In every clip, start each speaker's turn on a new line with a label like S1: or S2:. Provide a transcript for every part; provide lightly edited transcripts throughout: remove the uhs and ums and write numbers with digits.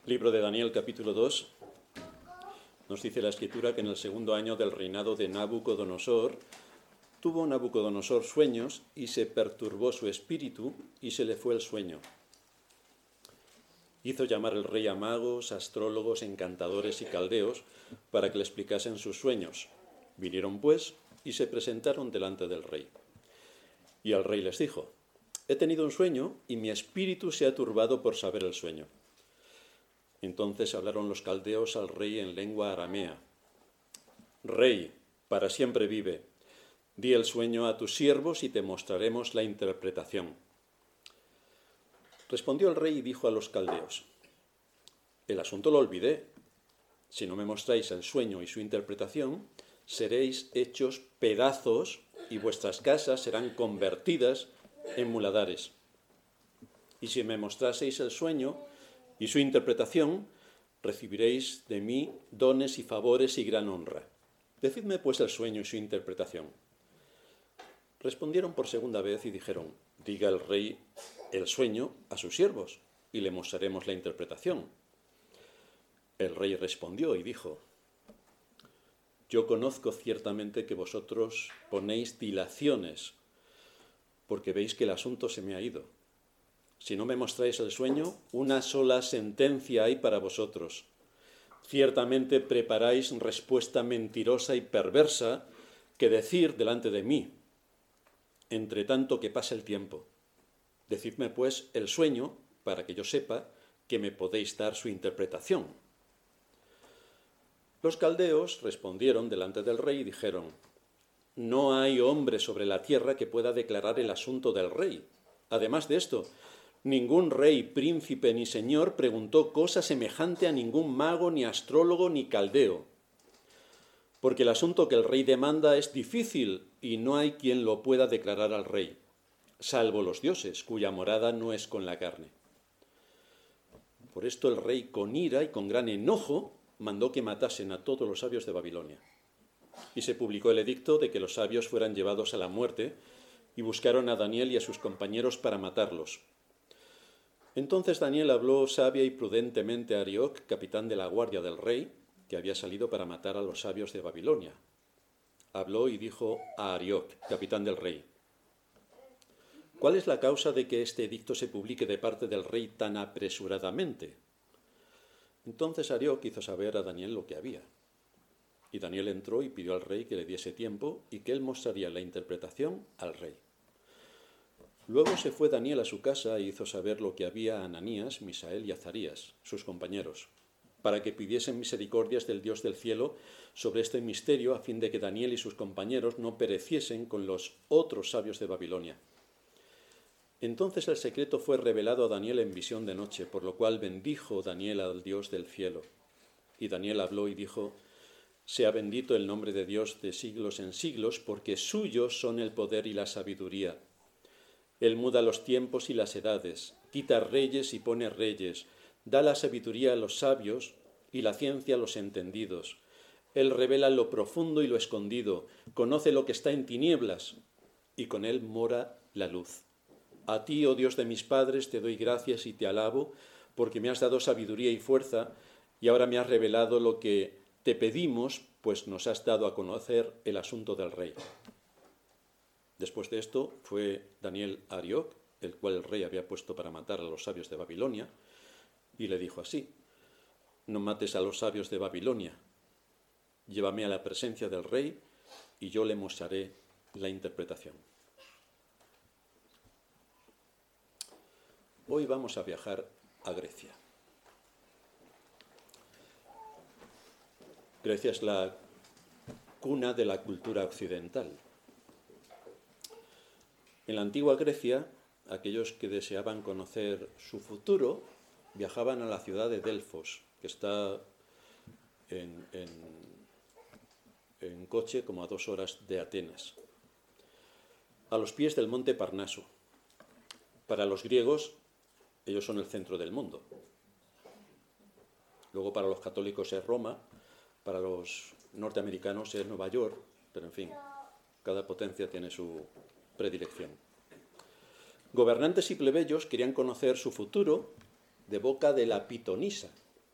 S1: Libro de Daniel, capítulo 2, nos dice la Escritura que en el segundo año del reinado de Nabucodonosor, tuvo Nabucodonosor sueños y se perturbó su espíritu y se le fue el sueño. Hizo llamar el rey a magos, astrólogos, encantadores y caldeos para que le explicasen sus sueños. Vinieron pues y se presentaron delante del rey. Y el rey les dijo: he tenido un sueño y mi espíritu se ha turbado por saber el sueño. Entonces hablaron los caldeos al rey en lengua aramea. Rey, para siempre vive. Di el sueño a tus siervos y te mostraremos la interpretación. Respondió el rey y dijo a los caldeos: el asunto lo olvidé. Si no me mostráis el sueño y su interpretación, seréis hechos pedazos y vuestras casas serán convertidas en muladares. Y si me mostraseis el sueño y su interpretación, recibiréis de mí dones y favores y gran honra. Decidme pues el sueño y su interpretación. Respondieron por segunda vez y dijeron: diga el rey el sueño a sus siervos y le mostraremos la interpretación. El rey respondió y dijo: yo conozco ciertamente que vosotros ponéis dilaciones, porque veis que el asunto se me ha ido. Si no me mostráis el sueño, una sola sentencia hay para vosotros. Ciertamente preparáis respuesta mentirosa y perversa que decir delante de mí, entre tanto que pasa el tiempo. Decidme pues el sueño, para que yo sepa que me podéis dar su interpretación. Los caldeos respondieron delante del rey y dijeron: no hay hombre sobre la tierra que pueda declarar el asunto del rey. Además de esto, ningún rey, príncipe ni señor preguntó cosa semejante a ningún mago, ni astrólogo, ni caldeo. Porque el asunto que el rey demanda es difícil y no hay quien lo pueda declarar al rey, salvo los dioses, cuya morada no es con la carne. Por esto el rey, con ira y con gran enojo, mandó que matasen a todos los sabios de Babilonia. Y se publicó el edicto de que los sabios fueran llevados a la muerte, y buscaron a Daniel y a sus compañeros para matarlos. Entonces Daniel habló sabia y prudentemente a Arioc, capitán de la guardia del rey, que había salido para matar a los sabios de Babilonia. Habló y dijo a Arioc, capitán del rey: ¿cuál es la causa de que este edicto se publique de parte del rey tan apresuradamente? Entonces Arioc hizo saber a Daniel lo que había. Y Daniel entró y pidió al rey que le diese tiempo y que él mostraría la interpretación al rey. Luego se fue Daniel a su casa e hizo saber lo que había a Ananías, Misael y Azarías, sus compañeros, para que pidiesen misericordias del Dios del cielo sobre este misterio, a fin de que Daniel y sus compañeros no pereciesen con los otros sabios de Babilonia. Entonces el secreto fue revelado a Daniel en visión de noche, por lo cual bendijo Daniel al Dios del cielo. Y Daniel habló y dijo: sea bendito el nombre de Dios de siglos en siglos, porque suyos son el poder y la sabiduría. Él muda los tiempos y las edades, quita reyes y pone reyes, da la sabiduría a los sabios y la ciencia a los entendidos. Él revela lo profundo y lo escondido, conoce lo que está en tinieblas, y con él mora la luz. A ti, oh Dios de mis padres, te doy gracias y te alabo, porque me has dado sabiduría y fuerza, y ahora me has revelado lo que te pedimos, pues nos has dado a conocer el asunto del rey. Después de esto fue Daniel a Arioc, el cual el rey había puesto para matar a los sabios de Babilonia, y le dijo así: no mates a los sabios de Babilonia, llévame a la presencia del rey y yo le mostraré la interpretación. Hoy vamos a viajar a Grecia. Grecia es la cuna de la cultura occidental. En la antigua Grecia, aquellos que deseaban conocer su futuro viajaban a la ciudad de Delfos, que está en coche como a 2 horas de Atenas, a los pies del monte Parnaso. Para los griegos, ellos son el centro del mundo. Luego para los católicos es Roma, para los norteamericanos es Nueva York, pero en fin, cada potencia tiene su predilección. Gobernantes y plebeyos querían conocer su futuro de boca de la pitonisa,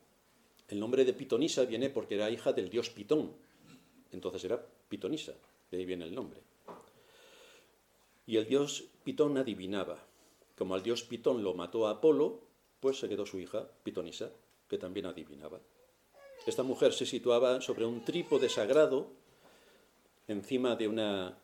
S1: El nombre de Pitonisa viene porque era hija del dios Pitón. Entonces era Pitonisa, de ahí viene el nombre. Y el dios Pitón adivinaba. Como al dios Pitón lo mató a Apolo, pues se quedó su hija, Pitonisa, que también adivinaba. Esta mujer se situaba sobre un trípode sagrado, encima de una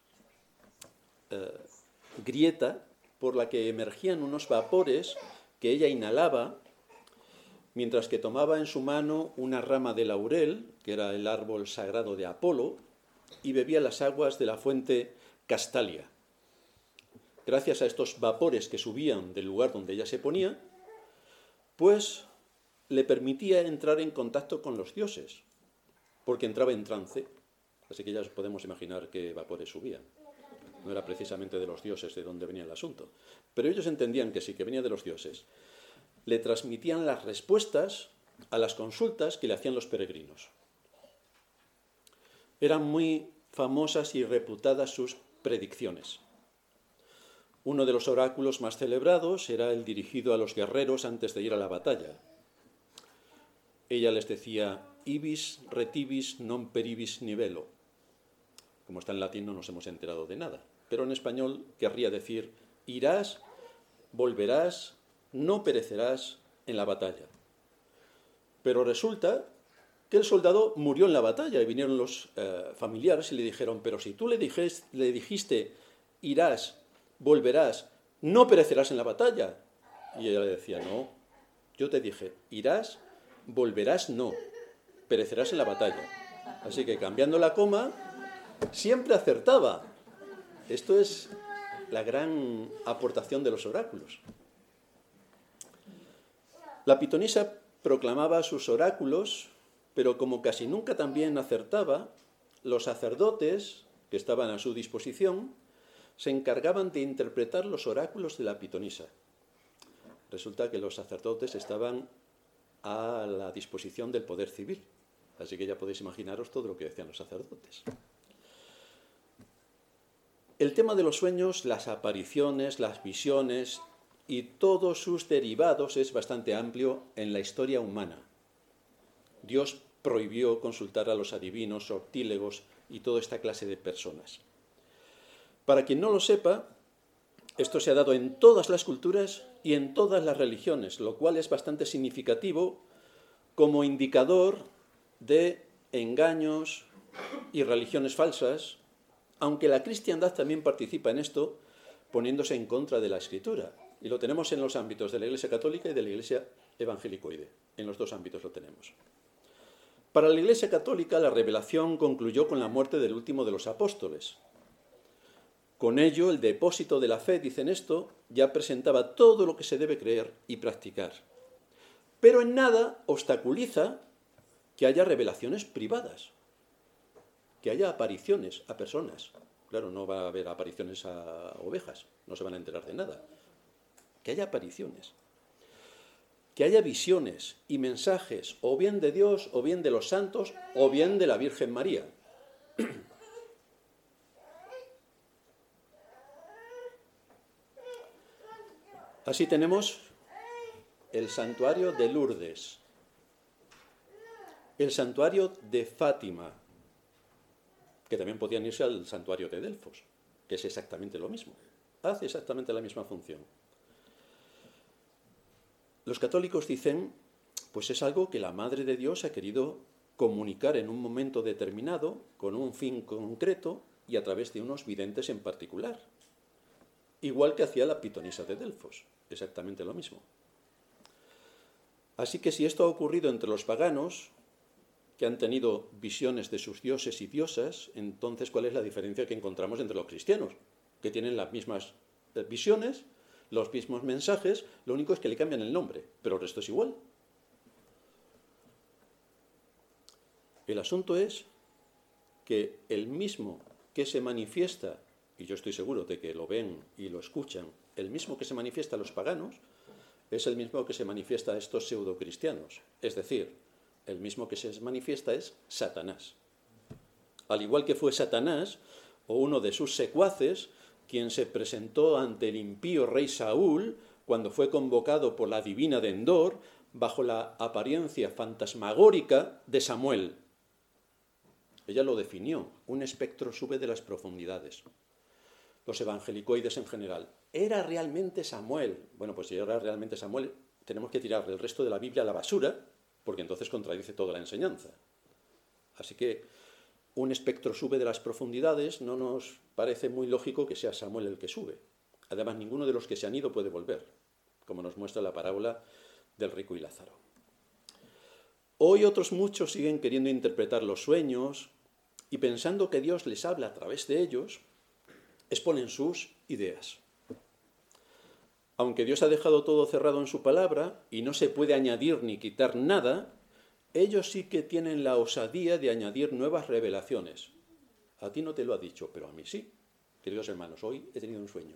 S1: grieta por la que emergían unos vapores que ella inhalaba, mientras que tomaba en su mano una rama de laurel, que era el árbol sagrado de Apolo, y bebía las aguas de la fuente Castalia. Gracias a estos vapores que subían del lugar donde ella se ponía, pues le permitía entrar en contacto con los dioses, porque entraba en trance, así que ya podemos imaginar qué vapores subían. No era precisamente de los dioses de donde venía el asunto, pero ellos entendían que sí, que venía de los dioses. Le transmitían las respuestas a las consultas que le hacían los peregrinos. Eran muy famosas y reputadas sus predicciones. Uno de los oráculos más celebrados era el dirigido a los guerreros antes de ir a la batalla. Ella les decía, ibis retibis non peribis nivelo. Como está en latín no nos hemos enterado de nada, pero en español querría decir, irás, volverás, no perecerás en la batalla. Pero resulta que el soldado murió en la batalla y vinieron los familiares y le dijeron, pero si tú le dijiste, irás, volverás, no perecerás en la batalla. Y ella le decía, no, yo te dije, irás, volverás, no, perecerás en la batalla. Así que cambiando la coma, siempre acertaba. Esto es la gran aportación de los oráculos. La pitonisa proclamaba sus oráculos, pero como casi nunca también acertaba, los sacerdotes que estaban a su disposición se encargaban de interpretar los oráculos de la pitonisa. Resulta que los sacerdotes estaban a la disposición del poder civil, así que ya podéis imaginaros todo lo que decían los sacerdotes. El tema de los sueños, las apariciones, las visiones y todos sus derivados es bastante amplio en la historia humana. Dios prohibió consultar a los adivinos, ortílegos y toda esta clase de personas. Para quien no lo sepa, esto se ha dado en todas las culturas y en todas las religiones, lo cual es bastante significativo como indicador de engaños y religiones falsas, aunque la cristiandad también participa en esto, poniéndose en contra de la Escritura. Y lo tenemos en los ámbitos de la Iglesia Católica y de la Iglesia Evangelicoide. En los dos ámbitos lo tenemos. Para la Iglesia Católica, la revelación concluyó con la muerte del último de los apóstoles. Con ello, el depósito de la fe, dicen esto, ya presentaba todo lo que se debe creer y practicar. Pero en nada obstaculiza que haya revelaciones privadas, que haya apariciones a personas. Claro, no va a haber apariciones a ovejas, no se van a enterar de nada. Que haya apariciones, que haya visiones y mensajes, o bien de Dios, o bien de los santos, o bien de la Virgen María. Así tenemos el santuario de Lourdes, el santuario de Fátima, que también podían irse al santuario de Delfos, que es exactamente lo mismo, hace exactamente la misma función. Los católicos dicen, pues es algo que la Madre de Dios ha querido comunicar en un momento determinado, con un fin concreto y a través de unos videntes en particular. Igual que hacía la pitonisa de Delfos, exactamente lo mismo. Así que si esto ha ocurrido entre los paganos, que han tenido visiones de sus dioses y diosas, entonces ¿cuál es la diferencia que encontramos entre los cristianos? Que tienen las mismas visiones, los mismos mensajes, lo único es que le cambian el nombre, pero el resto es igual. El asunto es que el mismo que se manifiesta, y yo estoy seguro de que lo ven y lo escuchan, el mismo que se manifiesta a los paganos, es el mismo que se manifiesta a estos pseudocristianos. Es decir, el mismo que se manifiesta es Satanás. Al igual que fue Satanás, o uno de sus secuaces, quien se presentó ante el impío rey Saúl cuando fue convocado por la divina de Endor bajo la apariencia fantasmagórica de Samuel. Ella lo definió, un espectro sube de las profundidades. Los evangelicoides en general. ¿Era realmente Samuel? Bueno, pues si era realmente Samuel, tenemos que tirar el resto de la Biblia a la basura, porque entonces contradice toda la enseñanza. Así que un espectro sube de las profundidades, no nos parece muy lógico que sea Samuel el que sube. Además, ninguno de los que se han ido puede volver, como nos muestra la parábola del rico y Lázaro. Hoy otros muchos siguen queriendo interpretar los sueños y pensando que Dios les habla a través de ellos, exponen sus ideas. Aunque Dios ha dejado todo cerrado en su palabra y no se puede añadir ni quitar nada, ellos sí que tienen la osadía de añadir nuevas revelaciones. A ti no te lo ha dicho, pero a mí sí. Queridos hermanos, hoy he tenido un sueño.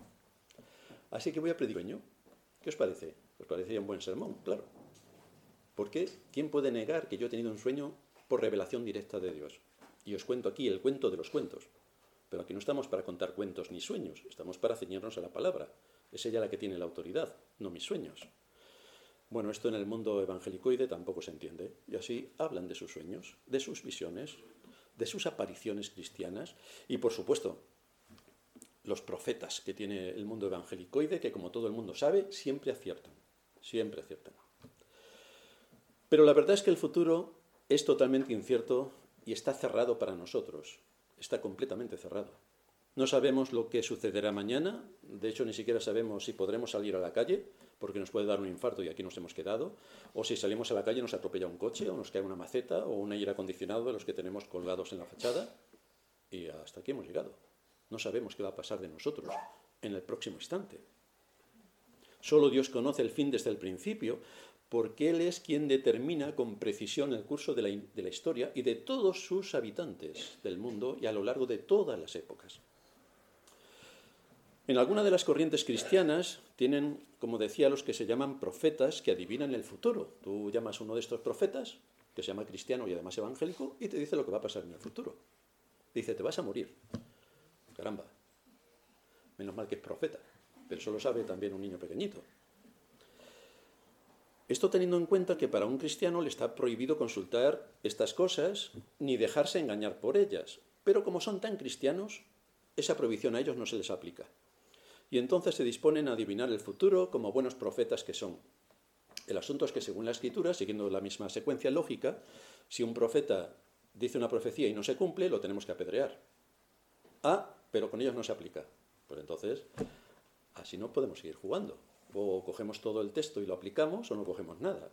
S1: Así que voy a predicar un sueño. ¿Qué os parece? ¿Os parecería un buen sermón? Claro. Porque ¿quién puede negar que yo he tenido un sueño por revelación directa de Dios? Y os cuento aquí el cuento de los cuentos. Pero aquí no estamos para contar cuentos ni sueños, estamos para ceñirnos a la palabra. Es ella la que tiene la autoridad, no mis sueños. Bueno, esto en el mundo evangelicoide tampoco se entiende. Y así hablan de sus sueños, de sus visiones, de sus apariciones cristianas y, por supuesto, los profetas que tiene el mundo evangelicoide, que como todo el mundo sabe, siempre aciertan. Siempre aciertan. Pero la verdad es que el futuro es totalmente incierto y está cerrado para nosotros. Está completamente cerrado. No sabemos lo que sucederá mañana, de hecho ni siquiera sabemos si podremos salir a la calle, porque nos puede dar un infarto y aquí nos hemos quedado, o si salimos a la calle nos atropella un coche, o nos cae una maceta, o un aire acondicionado de los que tenemos colgados en la fachada, y hasta aquí hemos llegado. No sabemos qué va a pasar de nosotros en el próximo instante. Solo Dios conoce el fin desde el principio, porque Él es quien determina con precisión el curso de la historia y de todos sus habitantes del mundo y a lo largo de todas las épocas. En alguna de las corrientes cristianas tienen, como decía, los que se llaman profetas que adivinan el futuro. Tú llamas a uno de estos profetas, que se llama cristiano y además evangélico, y te dice lo que va a pasar en el futuro. Dice, te vas a morir. Caramba, menos mal que es profeta, pero eso lo sabe también un niño pequeñito. Esto teniendo en cuenta que para un cristiano le está prohibido consultar estas cosas ni dejarse engañar por ellas, pero como son tan cristianos, esa prohibición a ellos no se les aplica. Y entonces se disponen a adivinar el futuro como buenos profetas que son. El asunto es que según la Escritura, siguiendo la misma secuencia lógica, si un profeta dice una profecía y no se cumple, lo tenemos que apedrear. Pero con ellos no se aplica. Pues entonces, así no podemos seguir jugando. O cogemos todo el texto y lo aplicamos o no cogemos nada.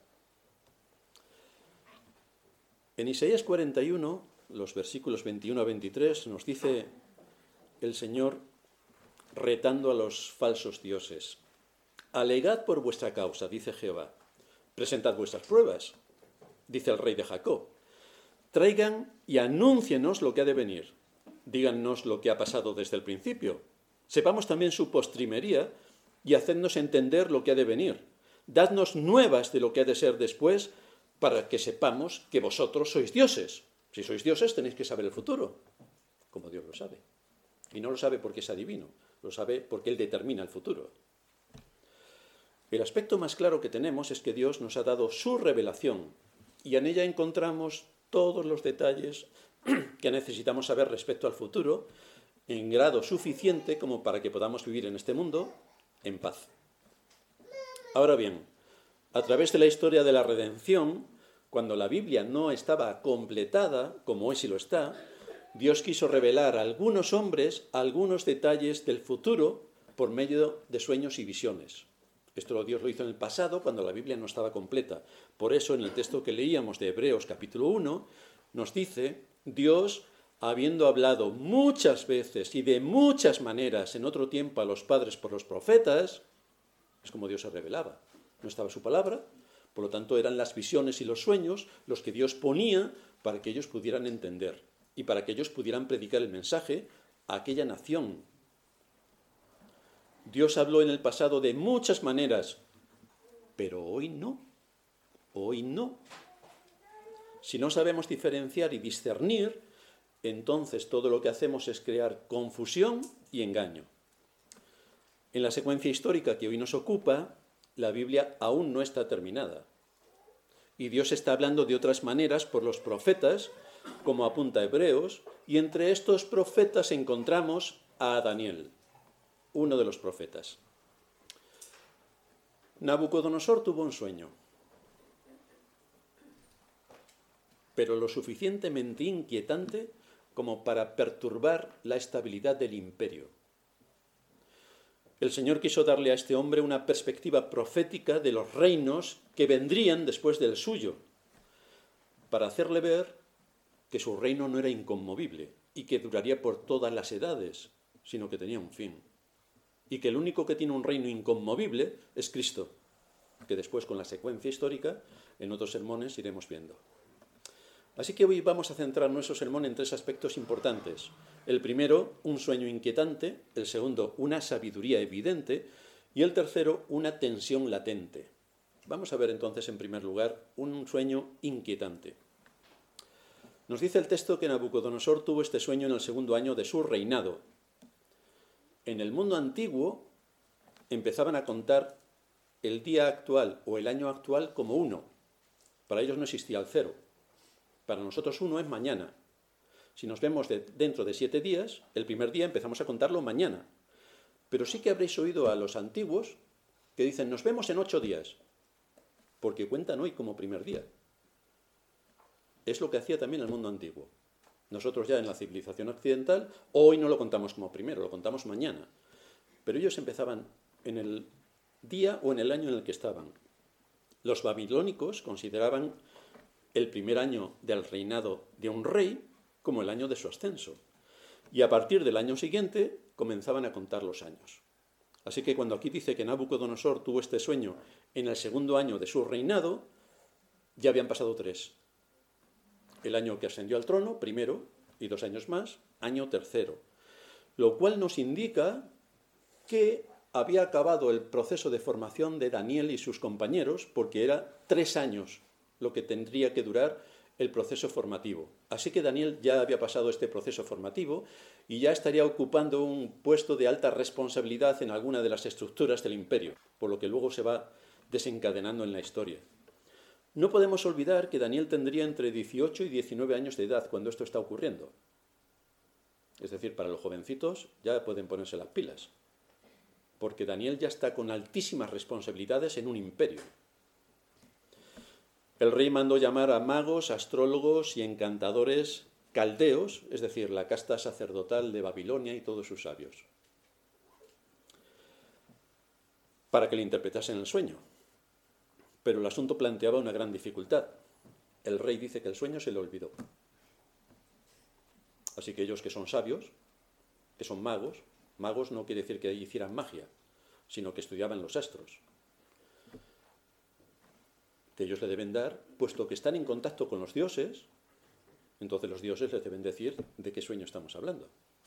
S1: En Isaías 41, los versículos 21 a 23, nos dice el Señor retando a los falsos dioses. Alegad por vuestra causa, dice Jehová. Presentad vuestras pruebas, dice el rey de Jacob. Traigan y anúncienos lo que ha de venir. Dígannos lo que ha pasado desde el principio. Sepamos también su postrimería y hacednos entender lo que ha de venir. Dadnos nuevas de lo que ha de ser después para que sepamos que vosotros sois dioses. Si sois dioses tenéis que saber el futuro, como Dios lo sabe. Y no lo sabe porque es adivino, lo sabe porque Él determina el futuro. El aspecto más claro que tenemos es que Dios nos ha dado su revelación y en ella encontramos todos los detalles que necesitamos saber respecto al futuro en grado suficiente como para que podamos vivir en este mundo en paz. Ahora bien, a través de la historia de la redención, cuando la Biblia no estaba completada, como hoy sí lo está, Dios quiso revelar a algunos hombres algunos detalles del futuro por medio de sueños y visiones. Esto Dios lo hizo en el pasado cuando la Biblia no estaba completa. Por eso en el texto que leíamos de Hebreos capítulo 1 nos dice, Dios, habiendo hablado muchas veces y de muchas maneras en otro tiempo a los padres por los profetas, es como Dios se revelaba. No estaba su palabra, por lo tanto eran las visiones y los sueños los que Dios ponía para que ellos pudieran entender y para que ellos pudieran predicar el mensaje a aquella nación. Dios habló en el pasado de muchas maneras, pero hoy no. Hoy no. Si no sabemos diferenciar y discernir, entonces todo lo que hacemos es crear confusión y engaño. En la secuencia histórica que hoy nos ocupa, la Biblia aún no está terminada. Y Dios está hablando de otras maneras por los profetas, como apunta Hebreos, y entre estos profetas encontramos a Daniel, uno de los profetas. Nabucodonosor tuvo un sueño, pero lo suficientemente inquietante como para perturbar la estabilidad del imperio. El Señor quiso darle a este hombre una perspectiva profética de los reinos que vendrían después del suyo, para hacerle ver que su reino no era inconmovible y que duraría por todas las edades, sino que tenía un fin. Y que el único que tiene un reino inconmovible es Cristo, que después con la secuencia histórica en otros sermones iremos viendo. Así que hoy vamos a centrar nuestro sermón en 3 aspectos importantes. El primero, un sueño inquietante; el segundo, una sabiduría evidente; y el tercero, una tensión latente. Vamos a ver entonces, en primer lugar, un sueño inquietante. Nos dice el texto que Nabucodonosor tuvo este sueño en el 2.º año de su reinado. En el mundo antiguo empezaban a contar el día actual o el año actual como 1. Para ellos no existía el 0. Para nosotros 1 es mañana. Si nos vemos dentro de 7 días, el primer día empezamos a contarlo mañana. Pero sí que habréis oído a los antiguos que dicen, nos vemos en 8 días, porque cuentan hoy como primer día. Es lo que hacía también el mundo antiguo. Nosotros ya en la civilización occidental, hoy no lo contamos como primero, lo contamos mañana. Pero ellos empezaban en el día o en el año en el que estaban. Los babilónicos consideraban el primer año del reinado de un rey como el año de su ascenso. Y a partir del año siguiente comenzaban a contar los años. Así que cuando aquí dice que Nabucodonosor tuvo este sueño en el 2.º año de su reinado, ya habían pasado 3. El año que ascendió al trono, primero, y 2 años más, año tercero. Lo cual nos indica que había acabado el proceso de formación de Daniel y sus compañeros, porque era 3 años lo que tendría que durar el proceso formativo. Así que Daniel ya había pasado este proceso formativo y ya estaría ocupando un puesto de alta responsabilidad en alguna de las estructuras del imperio, por lo que luego se va desencadenando en la historia. No podemos olvidar que Daniel tendría entre 18 y 19 años de edad cuando esto está ocurriendo. Es decir, para los jovencitos ya pueden ponerse las pilas, porque Daniel ya está con altísimas responsabilidades en un imperio. El rey mandó llamar a magos, astrólogos y encantadores caldeos, es decir, la casta sacerdotal de Babilonia y todos sus sabios, para que le interpretasen el sueño. Pero el asunto planteaba una gran dificultad. El rey dice que el sueño se le olvidó. Así que ellos que son sabios, que son magos no quiere decir que hicieran magia, sino que estudiaban los astros, que ellos le deben dar, puesto que están en contacto con los dioses, entonces los dioses les deben decir de qué sueño estamos hablando.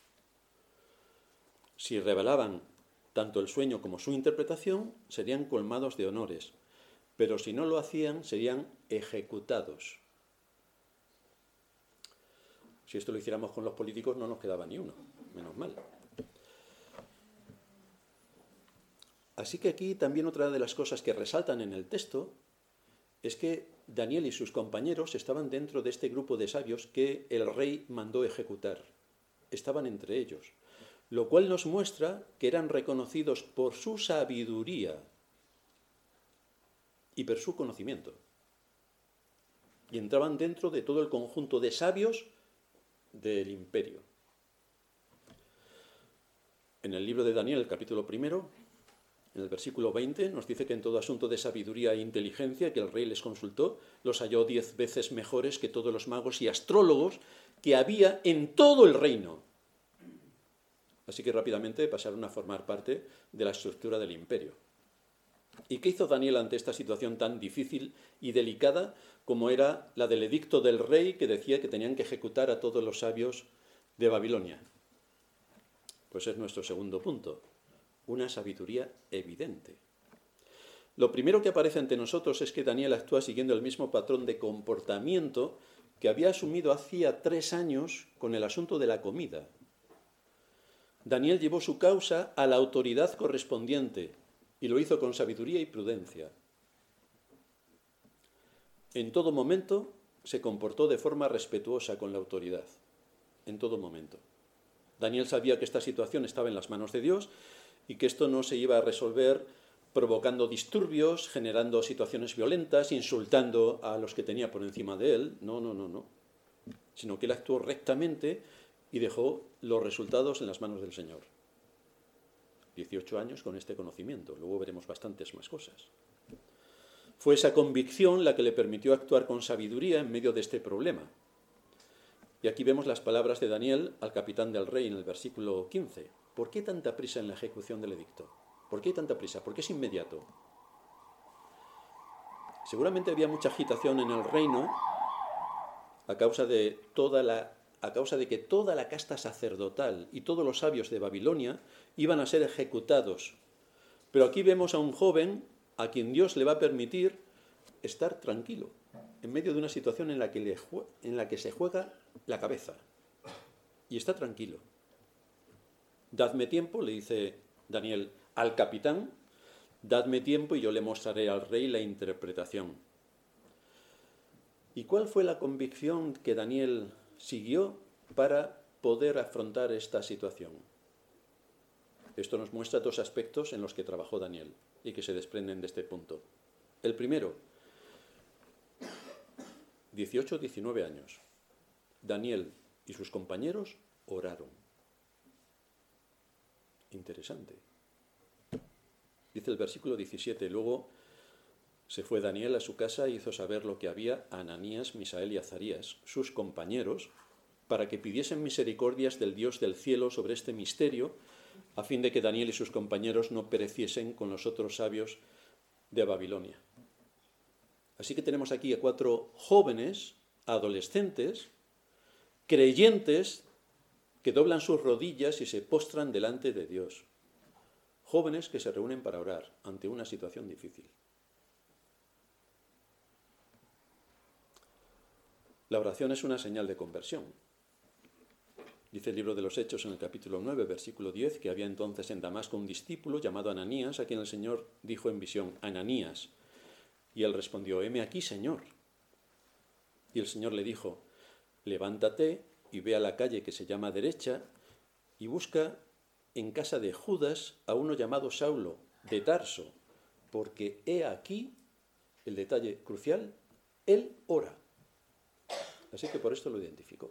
S1: Si revelaban tanto el sueño como su interpretación, serían colmados de honores, pero si no lo hacían, serían ejecutados. Si esto lo hiciéramos con los políticos, no nos quedaba ni uno, menos mal. Así que aquí también otra de las cosas que resaltan en el texto es que Daniel y sus compañeros estaban dentro de este grupo de sabios que el rey mandó ejecutar. Estaban entre ellos, lo cual nos muestra que eran reconocidos por su sabiduría y por su conocimiento. Y entraban dentro de todo el conjunto de sabios del imperio. En el libro de Daniel, el capítulo 1, en el versículo 20, nos dice que en todo asunto de sabiduría e inteligencia que el rey les consultó, los halló 10 veces mejores que todos los magos y astrólogos que había en todo el reino. Así que rápidamente pasaron a formar parte de la estructura del imperio. ¿Y qué hizo Daniel ante esta situación tan difícil y delicada como era la del edicto del rey que decía que tenían que ejecutar a todos los sabios de Babilonia? Pues es nuestro segundo punto, una sabiduría evidente. Lo primero que aparece ante nosotros es que Daniel actúa siguiendo el mismo patrón de comportamiento que había asumido hacía 3 años con el asunto de la comida. Daniel llevó su causa a la autoridad correspondiente y lo hizo con sabiduría y prudencia. en todo momento se comportó de forma respetuosa con la autoridad. En todo momento. Daniel sabía que esta situación estaba en las manos de Dios y que esto no se iba a resolver provocando disturbios, generando situaciones violentas, insultando a los que tenía por encima de él. No. Sino que él actuó rectamente y dejó los resultados en las manos del Señor. 18 años con este conocimiento. Luego veremos bastantes más cosas. Fue esa convicción la que le permitió actuar con sabiduría en medio de este problema. Y aquí vemos las palabras de Daniel al capitán del rey en el versículo 15. ¿Por qué tanta prisa en la ejecución del edicto? ¿Por qué tanta prisa? ¿Por qué es inmediato? Seguramente había mucha agitación en el reino a causa de que toda la casta sacerdotal y todos los sabios de Babilonia iban a ser ejecutados. Pero aquí vemos a un joven a quien Dios le va a permitir estar tranquilo en medio de una situación en la que se juega la cabeza. Y está tranquilo. Dadme tiempo, le dice Daniel al capitán, dadme tiempo y yo le mostraré al rey la interpretación. ¿Y cuál fue la convicción que Daniel siguió para poder afrontar esta situación? Esto nos muestra dos aspectos en los que trabajó Daniel y que se desprenden de este punto. El primero, 18-19 años. Daniel y sus compañeros oraron. Interesante. Dice el versículo 17, luego se fue Daniel a su casa y hizo saber lo que había a Ananías, Misael y Azarías, sus compañeros, para que pidiesen misericordias del Dios del cielo sobre este misterio, a fin de que Daniel y sus compañeros no pereciesen con los otros sabios de Babilonia. Así que tenemos aquí a 4 jóvenes, adolescentes, creyentes, que doblan sus rodillas y se postran delante de Dios. Jóvenes que se reúnen para orar ante una situación difícil. La oración es una señal de conversión. Dice el libro de los Hechos en el capítulo 9, versículo 10, que había entonces en Damasco un discípulo llamado Ananías, a quien el Señor dijo en visión, Ananías. Y él respondió, heme aquí, Señor. Y el Señor le dijo, levántate y ve a la calle que se llama Derecha y busca en casa de Judas a uno llamado Saulo, de Tarso, porque he aquí el detalle crucial, él ora. Así que por esto lo identificó.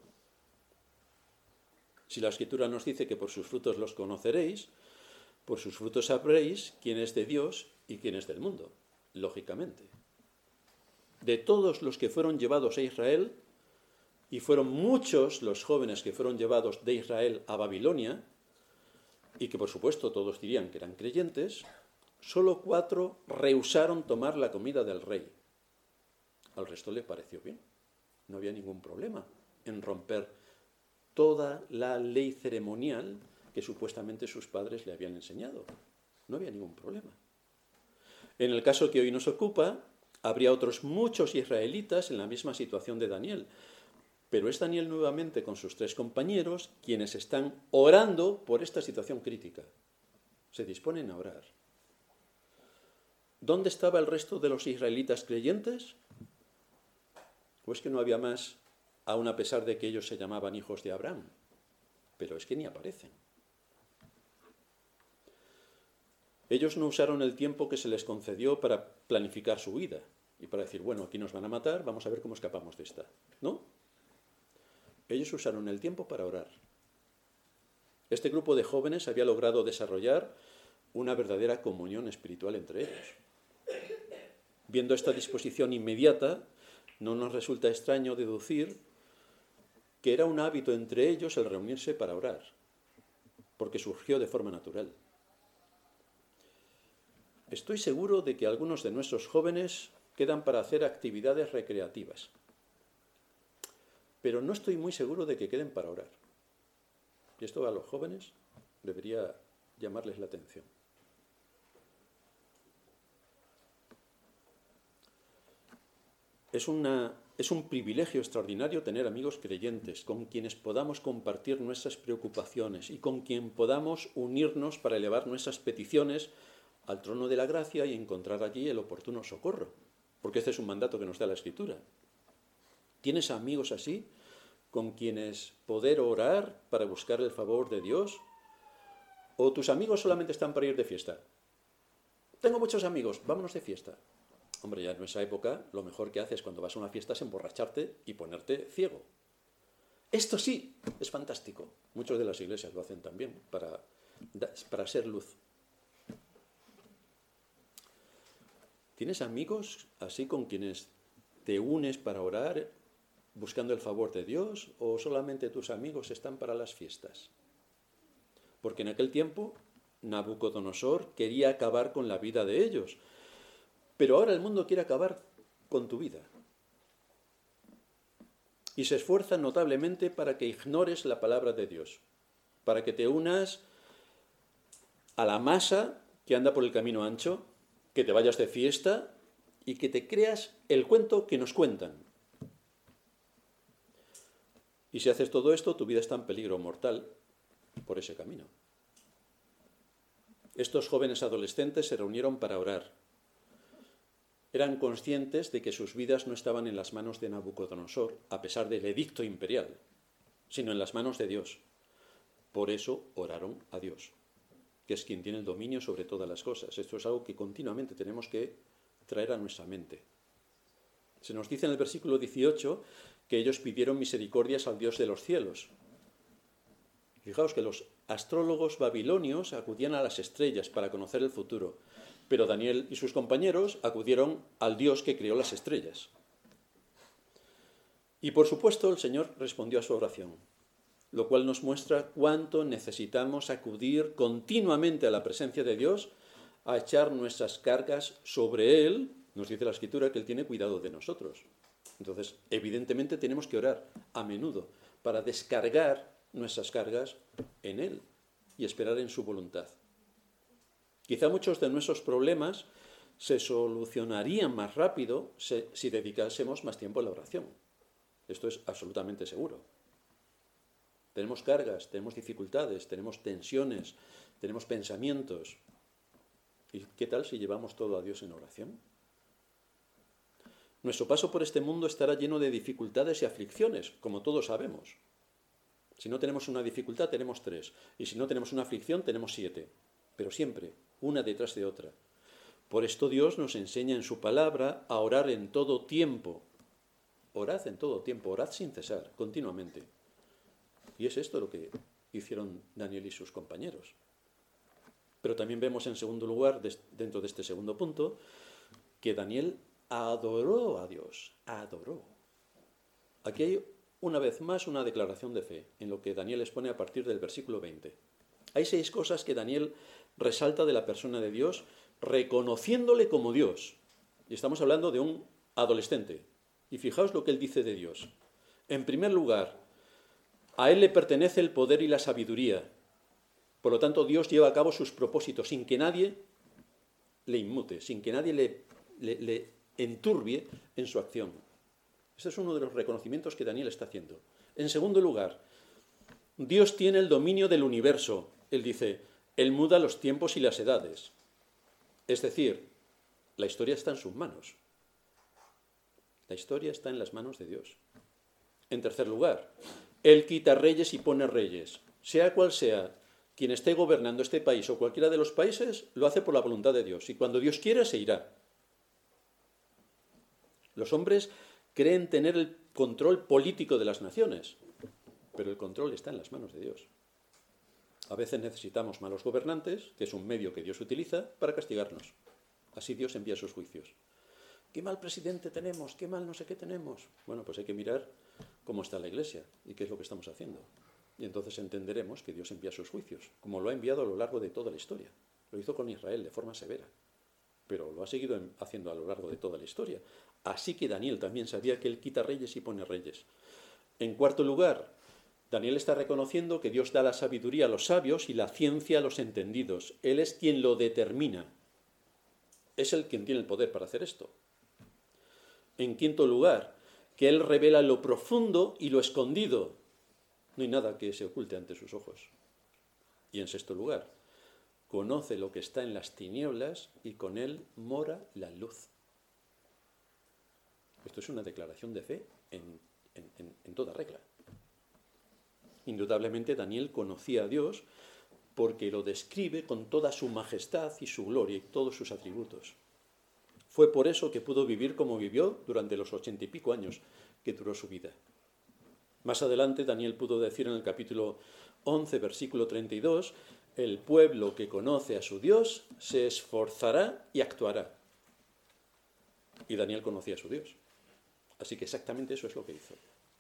S1: Si la Escritura nos dice que por sus frutos los conoceréis, por sus frutos sabréis quién es de Dios y quién es del mundo, lógicamente. De todos los que fueron llevados a Israel, y fueron muchos los jóvenes que fueron llevados de Israel a Babilonia, y que por supuesto todos dirían que eran creyentes, solo 4 rehusaron tomar la comida del rey. Al resto le pareció bien. No había ningún problema en romper toda la ley ceremonial que supuestamente sus padres le habían enseñado. No había ningún problema. En el caso que hoy nos ocupa, habría otros muchos israelitas en la misma situación de Daniel. Pero es Daniel nuevamente con sus 3 compañeros quienes están orando por esta situación crítica. Se disponen a orar. ¿Dónde estaba el resto de los israelitas creyentes? Pues que no había más, aun a pesar de que ellos se llamaban hijos de Abraham. Pero es que ni aparecen. Ellos no usaron el tiempo que se les concedió para planificar su huida y para decir, bueno, aquí nos van a matar, vamos a ver cómo escapamos de esta. ¿No? Ellos usaron el tiempo para orar. Este grupo de jóvenes había logrado desarrollar una verdadera comunión espiritual entre ellos. Viendo esta disposición inmediata, no nos resulta extraño deducir que era un hábito entre ellos el reunirse para orar, porque surgió de forma natural. Estoy seguro de que algunos de nuestros jóvenes quedan para hacer actividades recreativas, pero no estoy muy seguro de que queden para orar. Y esto a los jóvenes debería llamarles la atención. Es un privilegio extraordinario tener amigos creyentes con quienes podamos compartir nuestras preocupaciones y con quien podamos unirnos para elevar nuestras peticiones al trono de la gracia y encontrar allí el oportuno socorro. porque este es un mandato que nos da la Escritura. ¿Tienes amigos así, con quienes poder orar para buscar el favor de Dios? ¿O tus amigos solamente están para ir de fiesta? Tengo muchos amigos, vámonos de fiesta. Hombre, ya en esa época lo mejor que haces cuando vas a una fiesta es emborracharte y ponerte ciego. Esto sí, es fantástico. Muchos de las iglesias lo hacen también para ser luz. ¿Tienes amigos así con quienes te unes para orar buscando el favor de Dios, o solamente tus amigos están para las fiestas? Porque en aquel tiempo Nabucodonosor quería acabar con la vida de ellos, pero ahora el mundo quiere acabar con tu vida. Y se esfuerza notablemente para que ignores la palabra de Dios, para que te unas a la masa que anda por el camino ancho, que te vayas de fiesta y que te creas el cuento que nos cuentan. Y si haces todo esto, tu vida está en peligro mortal por ese camino. Estos jóvenes adolescentes se reunieron para orar. Eran conscientes de que sus vidas no estaban en las manos de Nabucodonosor, a pesar del edicto imperial, sino en las manos de Dios. Por eso oraron a Dios, que es quien tiene el dominio sobre todas las cosas. Esto es algo que continuamente tenemos que traer a nuestra mente. Se nos dice en el versículo 18 que ellos pidieron misericordias al Dios de los cielos. Fijaos que los astrólogos babilonios acudían a las estrellas para conocer el futuro, pero Daniel y sus compañeros acudieron al Dios que creó las estrellas. Y por supuesto el Señor respondió a su oración, lo cual nos muestra cuánto necesitamos acudir continuamente a la presencia de Dios, a echar nuestras cargas sobre Él. Nos dice la Escritura que Él tiene cuidado de nosotros. Entonces, evidentemente tenemos que orar a menudo para descargar nuestras cargas en Él y esperar en su voluntad. Quizá muchos de nuestros problemas se solucionarían más rápido si dedicásemos más tiempo a la oración. Esto es absolutamente seguro. Tenemos cargas, tenemos dificultades, tenemos tensiones, tenemos pensamientos. ¿Y qué tal si llevamos todo a Dios en oración? Nuestro paso por este mundo estará lleno de dificultades y aflicciones, como todos sabemos. Si no tenemos una dificultad, tenemos 3. Y si no tenemos una aflicción, tenemos 7. Pero siempre, una detrás de otra. Por esto Dios nos enseña en su palabra a orar en todo tiempo. Orad en todo tiempo, orad sin cesar, continuamente. Y es esto lo que hicieron Daniel y sus compañeros. Pero también vemos en segundo lugar, dentro de este segundo punto, que Daniel adoró a Dios, adoró. Aquí hay una vez más una declaración de fe, en lo que Daniel expone a partir del versículo 20. Hay 6 cosas que Daniel resalta de la persona de Dios, reconociéndole como Dios. Y estamos hablando de un adolescente. Y fijaos lo que él dice de Dios. En primer lugar, a él le pertenece el poder y la sabiduría. Por lo tanto, Dios lleva a cabo sus propósitos sin que nadie le inmute, sin que nadie le enturbie en su acción. Este es uno de los reconocimientos que Daniel está haciendo. En segundo lugar, Dios tiene el dominio del universo. Él dice, Él muda los tiempos y las edades. Es decir, la historia está en sus manos. La historia está en las manos de Dios. En tercer lugar, Él quita reyes y pone reyes. Sea cual sea quien esté gobernando este país o cualquiera de los países, lo hace por la voluntad de Dios. Y cuando Dios quiera, se irá. Los hombres creen tener el control político de las naciones, pero el control está en las manos de Dios. A veces necesitamos malos gobernantes, que es un medio que Dios utiliza para castigarnos. Así Dios envía sus juicios. ¿Qué mal presidente tenemos? ¿Qué mal no sé qué tenemos? Bueno, pues hay que mirar cómo está la Iglesia y qué es lo que estamos haciendo. Y entonces entenderemos que Dios envía sus juicios, como lo ha enviado a lo largo de toda la historia. Lo hizo con Israel de forma severa, pero lo ha seguido haciendo a lo largo de toda la historia. Así que Daniel también sabía que Él quita reyes y pone reyes. En cuarto lugar, Daniel está reconociendo que Dios da la sabiduría a los sabios y la ciencia a los entendidos. Él es quien lo determina. Es Él quien tiene el poder para hacer esto. En quinto lugar, que Él revela lo profundo y lo escondido. No hay nada que se oculte ante sus ojos. Y en sexto lugar, conoce lo que está en las tinieblas y con Él mora la luz. Esto es una declaración de fe en toda regla. Indudablemente Daniel conocía a Dios porque lo describe con toda su majestad y su gloria y todos sus atributos. Fue por eso que pudo vivir como vivió durante los 80 y pico años que duró su vida. Más adelante Daniel pudo decir en el capítulo 11, versículo 32, el pueblo que conoce a su Dios se esforzará y actuará. Y Daniel conocía a su Dios. Así que exactamente eso es lo que hizo.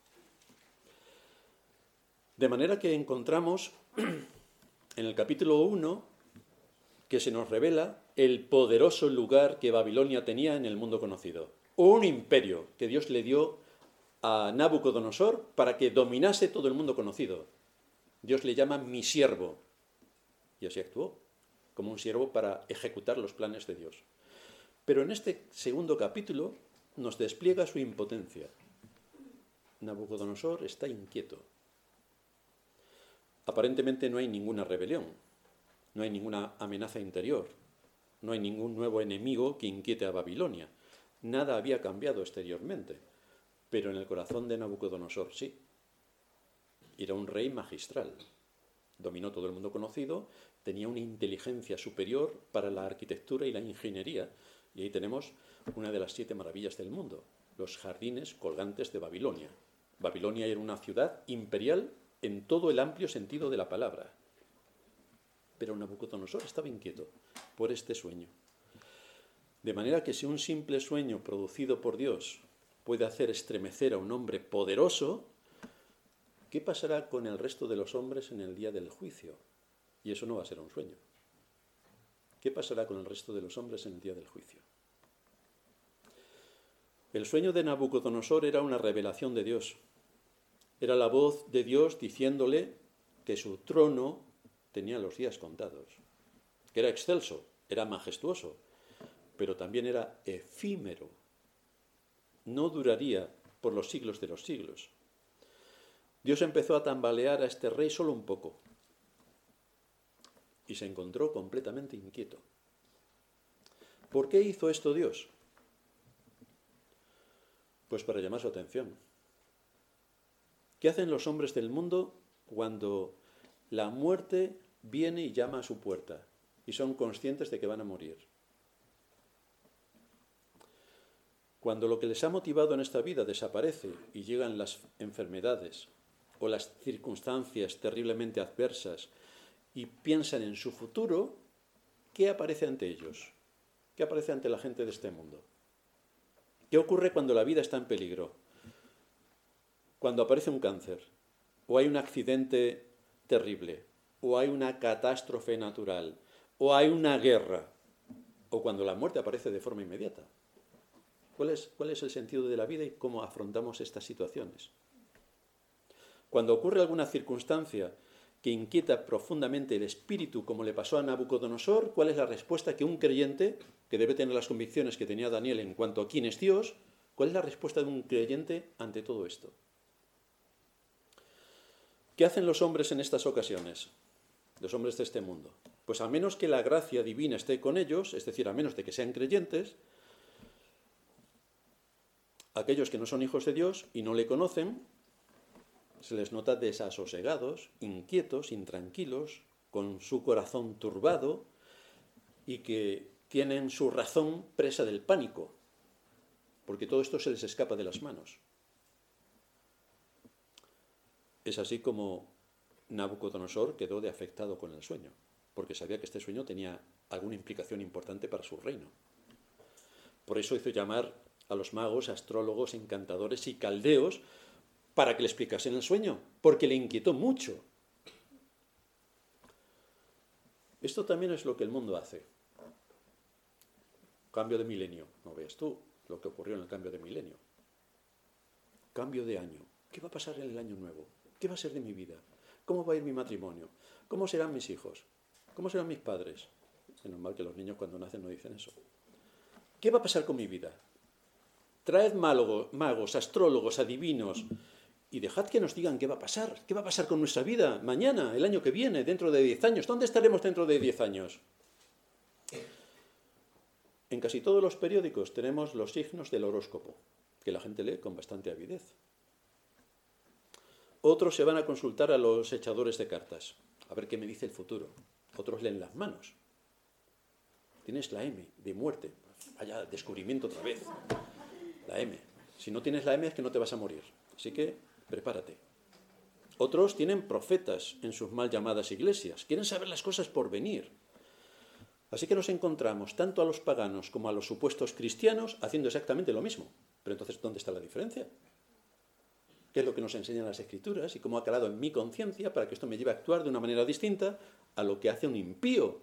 S1: De manera que encontramos en el capítulo 1 que se nos revela el poderoso lugar que Babilonia tenía en el mundo conocido. Un imperio que Dios le dio a Nabucodonosor para que dominase todo el mundo conocido. Dios le llama mi siervo. Y así actuó, como un siervo para ejecutar los planes de Dios. Pero en este segundo capítulo nos despliega su impotencia. Nabucodonosor está inquieto. Aparentemente no hay ninguna rebelión, no hay ninguna amenaza interior, no hay ningún nuevo enemigo que inquiete a Babilonia. Nada había cambiado exteriormente, pero en el corazón de Nabucodonosor sí. Era un rey magistral, dominó todo el mundo conocido, tenía una inteligencia superior para la arquitectura y la ingeniería, y ahí tenemos una de las 7 maravillas del mundo, los jardines colgantes de Babilonia. Babilonia era una ciudad imperial en todo el amplio sentido de la palabra. Pero Nabucodonosor estaba inquieto por este sueño. De manera que si un simple sueño producido por Dios puede hacer estremecer a un hombre poderoso, ¿qué pasará con el resto de los hombres en el día del juicio? Y eso no va a ser un sueño. ¿Qué pasará con el resto de los hombres en el día del juicio? El sueño de Nabucodonosor era una revelación de Dios. Era la voz de Dios diciéndole que su trono tenía los días contados, que era excelso, era majestuoso, pero también era efímero. No duraría por los siglos de los siglos. Dios empezó a tambalear a este rey solo un poco y se encontró completamente inquieto. ¿Por qué hizo esto Dios? Pues para llamar su atención. ¿Qué hacen los hombres del mundo cuando la muerte viene y llama a su puerta y son conscientes de que van a morir? Cuando lo que les ha motivado en esta vida desaparece y llegan las enfermedades o las circunstancias terriblemente adversas y piensan en su futuro, ¿qué aparece ante ellos? ¿Qué aparece ante la gente de este mundo? ¿Qué ocurre cuando la vida está en peligro? Cuando aparece un cáncer, o hay un accidente terrible, o hay una catástrofe natural, o hay una guerra, o cuando la muerte aparece de forma inmediata. ¿Cuál es el sentido de la vida y cómo afrontamos estas situaciones? Cuando ocurre alguna circunstancia que inquieta profundamente el espíritu, como le pasó a Nabucodonosor, ¿cuál es la respuesta que un creyente, que debe tener las convicciones que tenía Daniel en cuanto a quién es Dios, cuál es la respuesta de un creyente ante todo esto? ¿Qué hacen los hombres en estas ocasiones? Los hombres de este mundo. Pues a menos que la gracia divina esté con ellos, es decir, a menos de que sean creyentes, aquellos que no son hijos de Dios y no le conocen, se les nota desasosegados, inquietos, intranquilos, con su corazón turbado y que tienen su razón presa del pánico, porque todo esto se les escapa de las manos. Es así como Nabucodonosor quedó de afectado con el sueño, porque sabía que este sueño tenía alguna implicación importante para su reino. Por eso hizo llamar a los magos, astrólogos, encantadores y caldeos para que le explicasen el sueño, porque le inquietó mucho. Esto también es lo que el mundo hace. Cambio de milenio. No veas tú lo que ocurrió en el cambio de milenio. Cambio de año. ¿Qué va a pasar en el año nuevo? ¿Qué va a ser de mi vida? ¿Cómo va a ir mi matrimonio? ¿Cómo serán mis hijos? ¿Cómo serán mis padres? Es normal que los niños cuando nacen no dicen eso. ¿Qué va a pasar con mi vida? Traed magos, astrólogos, adivinos, y dejad que nos digan qué va a pasar. ¿Qué va a pasar con nuestra vida mañana, el año que viene, dentro de 10 años? ¿Dónde estaremos dentro de 10 años? En casi todos los periódicos tenemos los signos del horóscopo. que la gente lee con bastante avidez. Otros se van a consultar a los echadores de cartas, a ver qué me dice el futuro. Otros leen las manos. Tienes la M, de muerte. Vaya descubrimiento otra vez. La M. Si no tienes la M es que no te vas a morir. Así que prepárate. Otros tienen profetas en sus mal llamadas iglesias. Quieren saber las cosas por venir. Así que nos encontramos tanto a los paganos como a los supuestos cristianos haciendo exactamente lo mismo. Pero entonces, ¿dónde está la diferencia? ¿Qué es lo que nos enseñan las Escrituras y cómo ha calado en mi conciencia para que esto me lleve a actuar de una manera distinta a lo que hace un impío?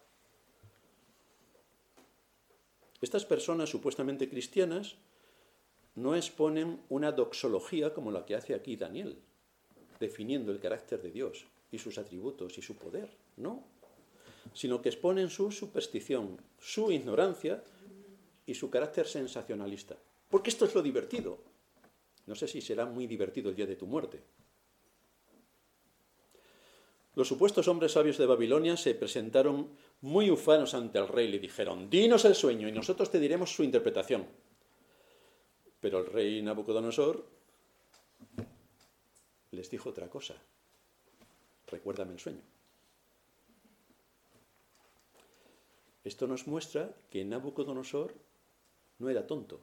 S1: Estas personas supuestamente cristianas no exponen una doxología como la que hace aquí Daniel, definiendo el carácter de Dios y sus atributos y su poder, no, sino que exponen su superstición, su ignorancia y su carácter sensacionalista. Porque esto es lo divertido. No sé si será muy divertido el día de tu muerte. Los supuestos hombres sabios de Babilonia se presentaron muy ufanos ante el rey y le dijeron: dinos el sueño y nosotros te diremos su interpretación. Pero el rey Nabucodonosor les dijo otra cosa: recuérdame el sueño. Esto nos muestra que Nabucodonosor no era tonto.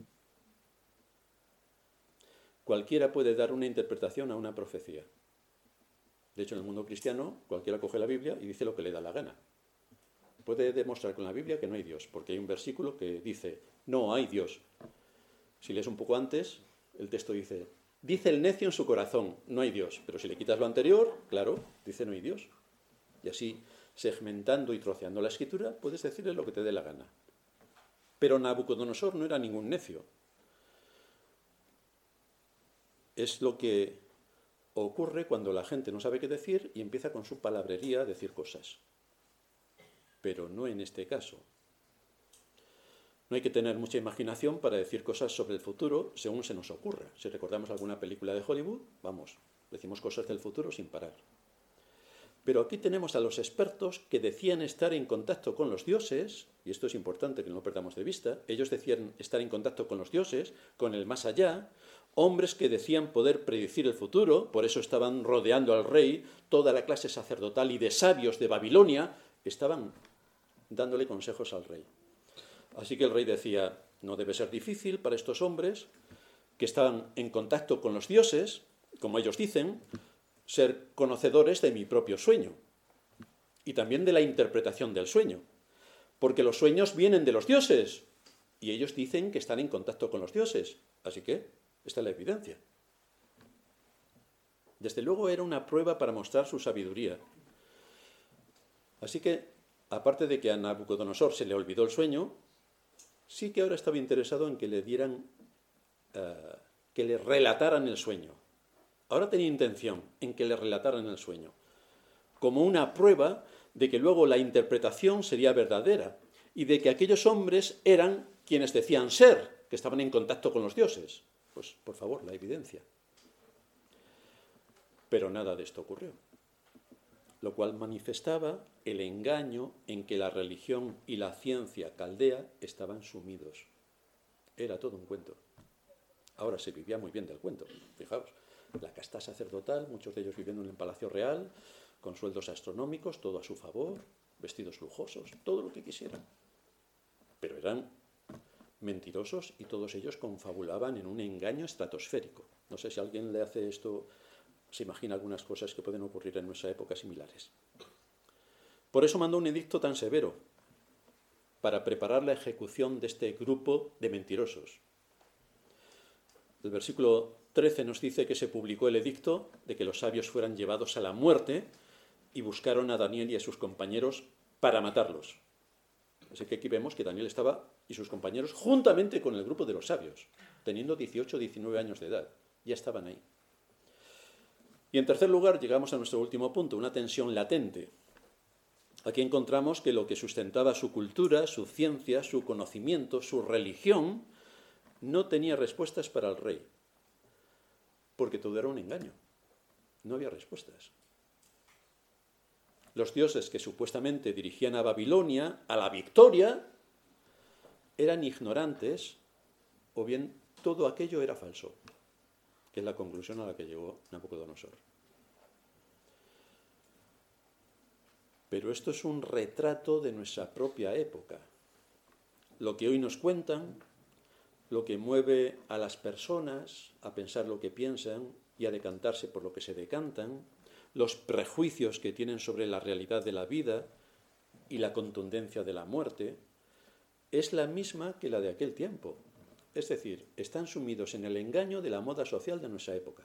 S1: Cualquiera puede dar una interpretación a una profecía. De hecho, en el mundo cristiano, cualquiera coge la Biblia y dice lo que le da la gana. Puede demostrar con la Biblia que no hay Dios, porque hay un versículo que dice: no hay Dios. Si lees un poco antes, el texto dice: dice el necio en su corazón, no hay Dios. Pero si le quitas lo anterior, claro, dice no hay Dios. Y así, segmentando y troceando la Escritura, puedes decirle lo que te dé la gana. Pero Nabucodonosor no era ningún necio. Es lo que ocurre cuando la gente no sabe qué decir y empieza con su palabrería a decir cosas. Pero no en este caso. No hay que tener mucha imaginación para decir cosas sobre el futuro según se nos ocurra. Si recordamos alguna película de Hollywood, vamos, decimos cosas del futuro sin parar. Pero aquí tenemos a los expertos que decían estar en contacto con los dioses, y esto es importante que no lo perdamos de vista. Ellos decían estar en contacto con los dioses, con el más allá, hombres que decían poder predecir el futuro, por eso estaban rodeando al rey, toda la clase sacerdotal y de sabios de Babilonia estaban dándole consejos al rey. Así que el rey decía: no debe ser difícil para estos hombres que estaban en contacto con los dioses, como ellos dicen, ser conocedores de mi propio sueño y también de la interpretación del sueño, porque los sueños vienen de los dioses y ellos dicen que están en contacto con los dioses. Así que esta es la evidencia. Desde luego era una prueba para mostrar su sabiduría. Así que, aparte de que a Nabucodonosor se le olvidó el sueño, sí que ahora estaba interesado en que le dieran, que le relataran el sueño. Ahora tenía intención en que le relataran el sueño, como una prueba de que luego la interpretación sería verdadera y de que aquellos hombres eran quienes decían ser, que estaban en contacto con los dioses. Pues, por favor, la evidencia. Pero nada de esto ocurrió, lo cual manifestaba el engaño en que la religión y la ciencia caldea estaban sumidos. Era todo un cuento. Ahora se vivía muy bien del cuento, fijaos. La casta sacerdotal, muchos de ellos viviendo en el Palacio Real, con sueldos astronómicos, todo a su favor, vestidos lujosos, todo lo que quisieran. Pero eran mentirosos y todos ellos confabulaban en un engaño estratosférico. No sé si a alguien le hace esto, se imagina algunas cosas que pueden ocurrir en nuestra época similares. Por eso mandó un edicto tan severo, para preparar la ejecución de este grupo de mentirosos. El versículo 13 nos dice que se publicó el edicto de que los sabios fueran llevados a la muerte y buscaron a Daniel y a sus compañeros para matarlos. Así que aquí vemos que Daniel estaba y sus compañeros juntamente con el grupo de los sabios, teniendo 18 o 19 años de edad. Ya estaban ahí. Y en tercer lugar llegamos a nuestro último punto, una tensión latente. Aquí encontramos que lo que sustentaba su cultura, su ciencia, su conocimiento, su religión, no tenía respuestas para el rey. Porque todo era un engaño. No había respuestas. Los dioses que supuestamente dirigían a Babilonia, a la victoria, eran ignorantes o bien todo aquello era falso, que es la conclusión a la que llegó Nabucodonosor. Pero esto es un retrato de nuestra propia época. Lo que hoy nos cuentan, lo que mueve a las personas a pensar lo que piensan y a decantarse por lo que se decantan, los prejuicios que tienen sobre la realidad de la vida y la contundencia de la muerte, es la misma que la de aquel tiempo. Es decir, están sumidos en el engaño de la moda social de nuestra época.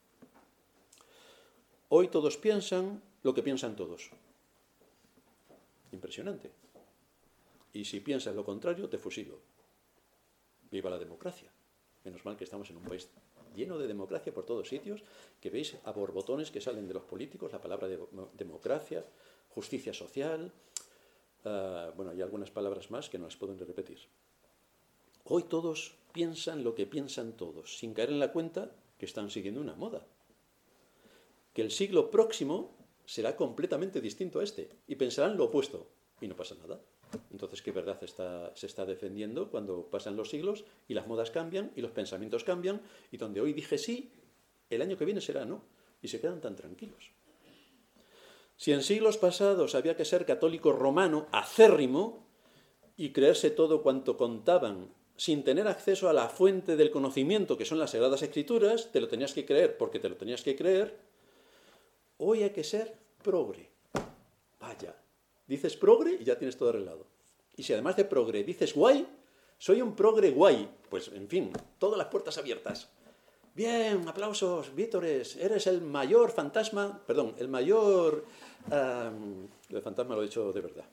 S1: Hoy todos piensan lo que piensan todos. Impresionante. Y si piensas lo contrario, te fusilo. Viva la democracia. Menos mal que estamos en un país lleno de democracia por todos sitios, que veis a borbotones que salen de los políticos la palabra de democracia, justicia social, y algunas palabras más que no las puedo repetir. Hoy todos piensan lo que piensan todos, sin caer en la cuenta que están siguiendo una moda. Que el siglo próximo será completamente distinto a este, y pensarán lo opuesto, y no pasa nada. Entonces, ¿qué verdad se está defendiendo cuando pasan los siglos y las modas cambian y los pensamientos cambian, y donde hoy dije sí, el año que viene será no, y se quedan tan tranquilos? Si en siglos pasados había que ser católico romano acérrimo y creerse todo cuanto contaban sin tener acceso a la fuente del conocimiento que son las Sagradas Escrituras, te lo tenías que creer porque te lo tenías que creer, hoy hay que ser progre. Vaya, dices progre y ya tienes todo arreglado. Y si además de progre dices guay, soy un progre guay, pues en fin, todas las puertas abiertas. Bien, aplausos, vítores, eres el mayor fantasma, perdón, el mayor... lo de fantasma lo he dicho de verdad.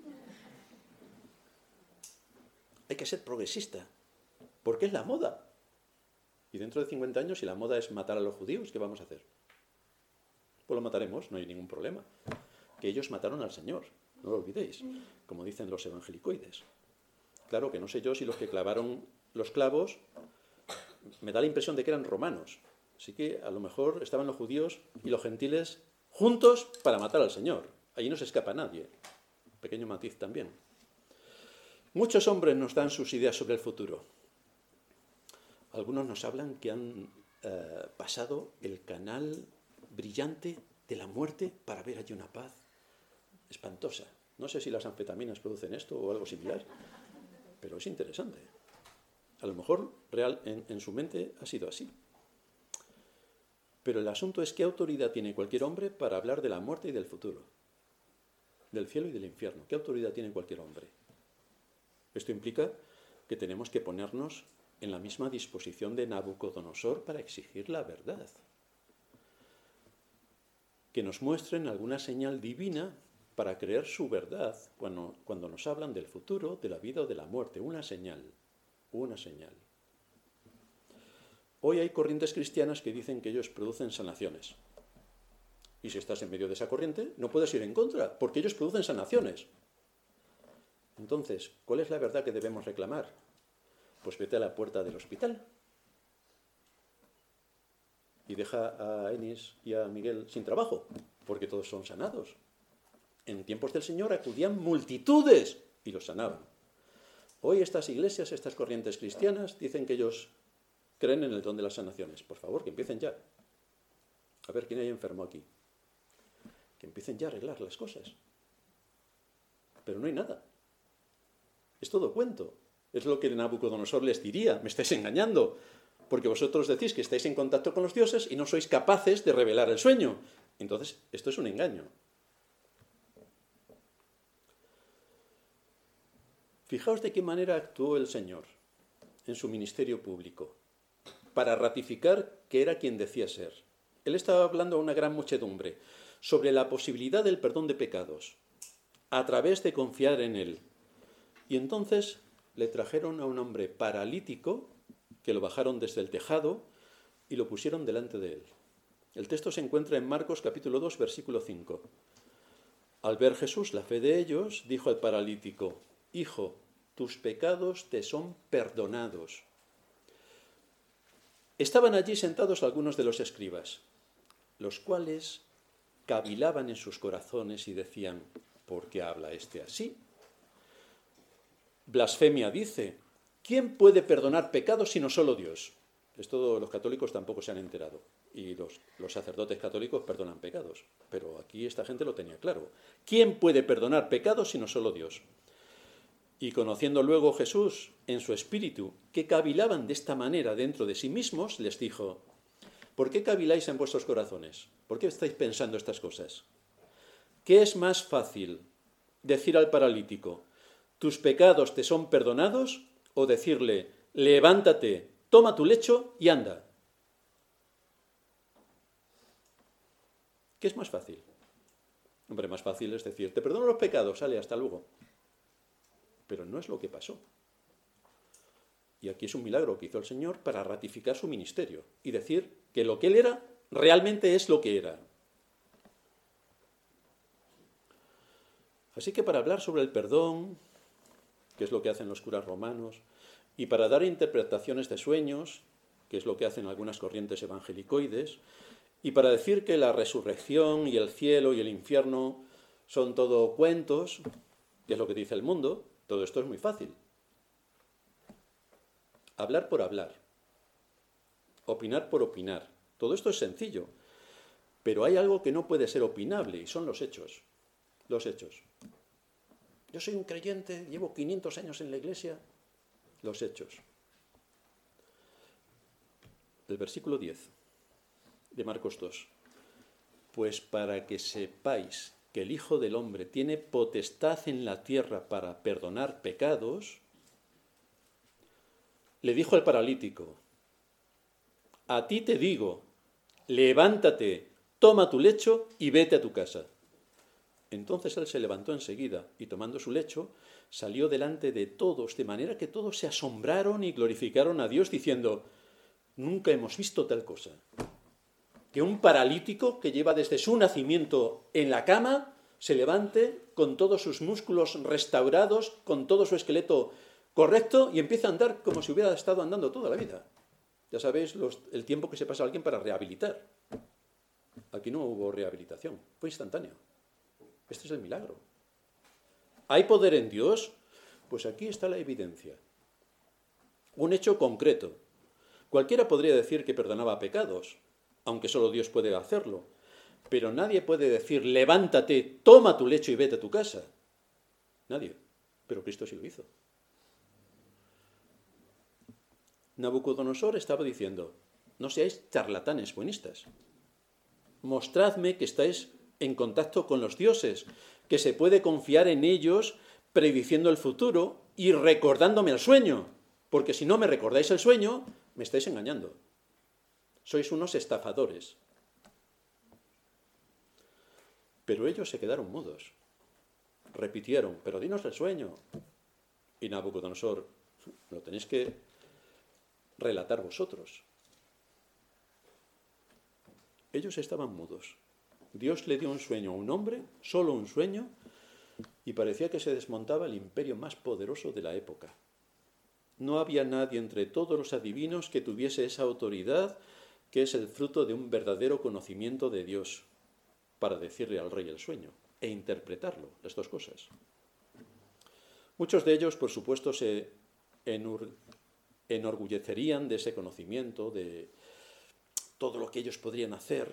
S1: Hay que ser progresista, porque es la moda. Y dentro de 50 años, si la moda es matar a los judíos, ¿qué vamos a hacer? Pues lo mataremos, no hay ningún problema. Que ellos mataron al Señor, no lo olvidéis, como dicen los evangelicoides. Claro que no sé yo si los que clavaron los clavos, me da la impresión de que eran romanos. Así que a lo mejor estaban los judíos y los gentiles juntos para matar al Señor. Allí no se escapa nadie. Pequeño matiz también. Muchos hombres nos dan sus ideas sobre el futuro. Algunos nos hablan que han pasado el canal brillante de la muerte para ver allí una paz espantosa. No sé si las anfetaminas producen esto o algo similar, pero es interesante. A lo mejor en su mente ha sido así. Pero el asunto es qué autoridad tiene cualquier hombre para hablar de la muerte y del futuro, del cielo y del infierno. ¿Qué autoridad tiene cualquier hombre? Esto implica que tenemos que ponernos en la misma disposición de Nabucodonosor para exigir la verdad. Que nos muestren alguna señal divina para creer su verdad cuando nos hablan del futuro, de la vida o de la muerte. Una señal. Una señal. Hoy hay corrientes cristianas que dicen que ellos producen sanaciones. Y si estás en medio de esa corriente, no puedes ir en contra, porque ellos producen sanaciones. Entonces, ¿cuál es la verdad que debemos reclamar? Pues vete a la puerta del hospital y deja a Enis y a Miguel sin trabajo, porque todos son sanados. En tiempos del Señor acudían multitudes y los sanaban. Hoy estas iglesias, estas corrientes cristianas, dicen que ellos creen en el don de las sanaciones. Por favor, que empiecen ya. A ver quién hay enfermo aquí. Que empiecen ya a arreglar las cosas. Pero no hay nada. Es todo cuento. Es lo que Nabucodonosor les diría. Me estáis engañando. Porque vosotros decís que estáis en contacto con los dioses y no sois capaces de revelar el sueño. Entonces, esto es un engaño. Fijaos de qué manera actuó el Señor en su ministerio público para ratificar que era quien decía ser. Él estaba hablando a una gran muchedumbre sobre la posibilidad del perdón de pecados a través de confiar en Él. Y entonces le trajeron a un hombre paralítico que lo bajaron desde el tejado y lo pusieron delante de él. El texto se encuentra en Marcos capítulo 2, versículo 5. Al ver Jesús la fe de ellos, dijo al paralítico: Hijo, tus pecados te son perdonados. Estaban allí sentados algunos de los escribas, los cuales cavilaban en sus corazones y decían: ¿por qué habla este así? Blasfemia dice, ¿quién puede perdonar pecados sino solo Dios? Esto los católicos tampoco se han enterado. Y los sacerdotes católicos perdonan pecados. Pero aquí esta gente lo tenía claro. ¿Quién puede perdonar pecados sino solo Dios? Y conociendo luego Jesús en su espíritu, que cavilaban de esta manera dentro de sí mismos, les dijo: ¿por qué caviláis en vuestros corazones? ¿Por qué estáis pensando estas cosas? ¿Qué es más fácil, decir al paralítico: tus pecados te son perdonados, o decirle: levántate, toma tu lecho y anda? ¿Qué es más fácil? Hombre, más fácil es decir: te perdono los pecados, sale, hasta luego. Pero no es lo que pasó. Y aquí es un milagro que hizo el Señor para ratificar su ministerio y decir que lo que Él era realmente es lo que era. Así que para hablar sobre el perdón, que es lo que hacen los curas romanos, y para dar interpretaciones de sueños, que es lo que hacen algunas corrientes evangelicoides, y para decir que la resurrección y el cielo y el infierno son todo cuentos, que es lo que dice el mundo, todo esto es muy fácil. Hablar por hablar, opinar por opinar, todo esto es sencillo, pero hay algo que no puede ser opinable y son los hechos. Los hechos. Yo soy un creyente, llevo 500 años en la iglesia. Los hechos. El versículo 10 de Marcos 2. Pues para que sepáis que el Hijo del Hombre tiene potestad en la tierra para perdonar pecados, le dijo al paralítico: a ti te digo, levántate, toma tu lecho y vete a tu casa. Entonces él se levantó enseguida y tomando su lecho salió delante de todos, de manera que todos se asombraron y glorificaron a Dios diciendo: nunca hemos visto tal cosa. Que un paralítico que lleva desde su nacimiento en la cama se levante con todos sus músculos restaurados, con todo su esqueleto correcto y empiece a andar como si hubiera estado andando toda la vida. Ya sabéis el tiempo que se pasa a alguien para rehabilitar. Aquí no hubo rehabilitación, fue instantáneo. Este es el milagro. ¿Hay poder en Dios? Pues aquí está la evidencia. Un hecho concreto. Cualquiera podría decir que perdonaba pecados, aunque solo Dios puede hacerlo. Pero nadie puede decir: levántate, toma tu lecho y vete a tu casa. Nadie. Pero Cristo sí lo hizo. Nabucodonosor estaba diciendo: no seáis charlatanes buenistas. Mostradme que estáis en contacto con los dioses, que se puede confiar en ellos prediciendo el futuro y recordándome el sueño, porque si no me recordáis el sueño, me estáis engañando. Sois unos estafadores. Pero ellos se quedaron mudos. Repitieron: pero dinos el sueño. Y Nabucodonosor: lo tenéis que relatar vosotros. Ellos estaban mudos. Dios le dio un sueño a un hombre, solo un sueño, y parecía que se desmontaba el imperio más poderoso de la época. No había nadie entre todos los adivinos que tuviese esa autoridad que es el fruto de un verdadero conocimiento de Dios, para decirle al rey el sueño e interpretarlo, las dos cosas. Muchos de ellos, por supuesto, se enorgullecerían de ese conocimiento, de todo lo que ellos podrían hacer,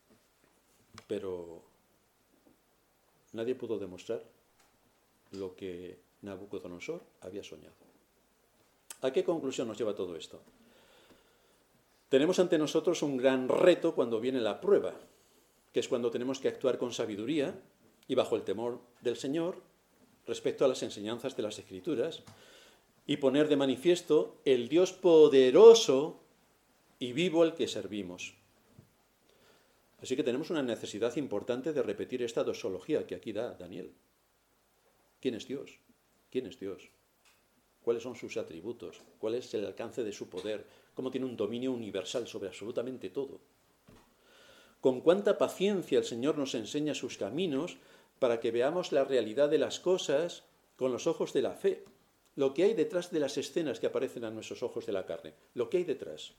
S1: pero nadie pudo demostrar lo que Nabucodonosor había soñado. ¿A qué conclusión nos lleva todo esto? Tenemos ante nosotros un gran reto cuando viene la prueba, que es cuando tenemos que actuar con sabiduría y bajo el temor del Señor respecto a las enseñanzas de las Escrituras y poner de manifiesto el Dios poderoso y vivo al que servimos. Así que tenemos una necesidad importante de repetir esta doxología que aquí da Daniel. ¿Quién es Dios? ¿Quién es Dios? ¿Cuáles son sus atributos? ¿Cuál es el alcance de su poder? ¿Cómo tiene un dominio universal sobre absolutamente todo? Con cuánta paciencia el Señor nos enseña sus caminos para que veamos la realidad de las cosas con los ojos de la fe. Lo que hay detrás de las escenas que aparecen a nuestros ojos de la carne. Lo que hay detrás.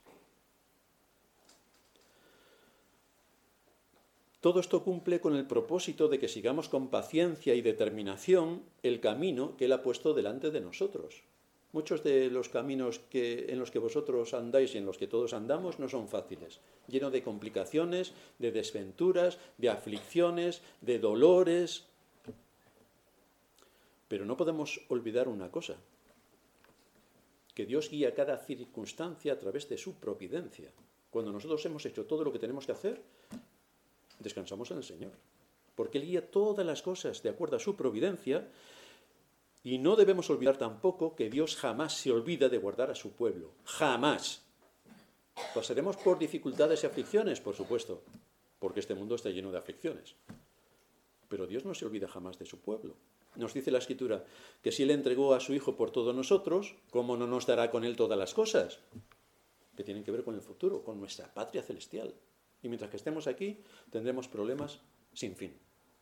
S1: Todo esto cumple con el propósito de que sigamos con paciencia y determinación el camino que Él ha puesto delante de nosotros. Muchos de los caminos en los que vosotros andáis y en los que todos andamos no son fáciles, lleno de complicaciones, de desventuras, de aflicciones, de dolores. Pero no podemos olvidar una cosa, que Dios guía cada circunstancia a través de su providencia. Cuando nosotros hemos hecho todo lo que tenemos que hacer, descansamos en el Señor, porque Él guía todas las cosas de acuerdo a su providencia. Y no debemos olvidar tampoco que Dios jamás se olvida de guardar a su pueblo. Jamás. ¿Pasaremos por dificultades y aflicciones? Por supuesto, porque este mundo está lleno de aflicciones. Pero Dios no se olvida jamás de su pueblo. Nos dice la Escritura que si Él entregó a su Hijo por todos nosotros, ¿cómo no nos dará con Él todas las cosas? Que tienen que ver con el futuro, con nuestra patria celestial. Y mientras que estemos aquí, tendremos problemas sin fin.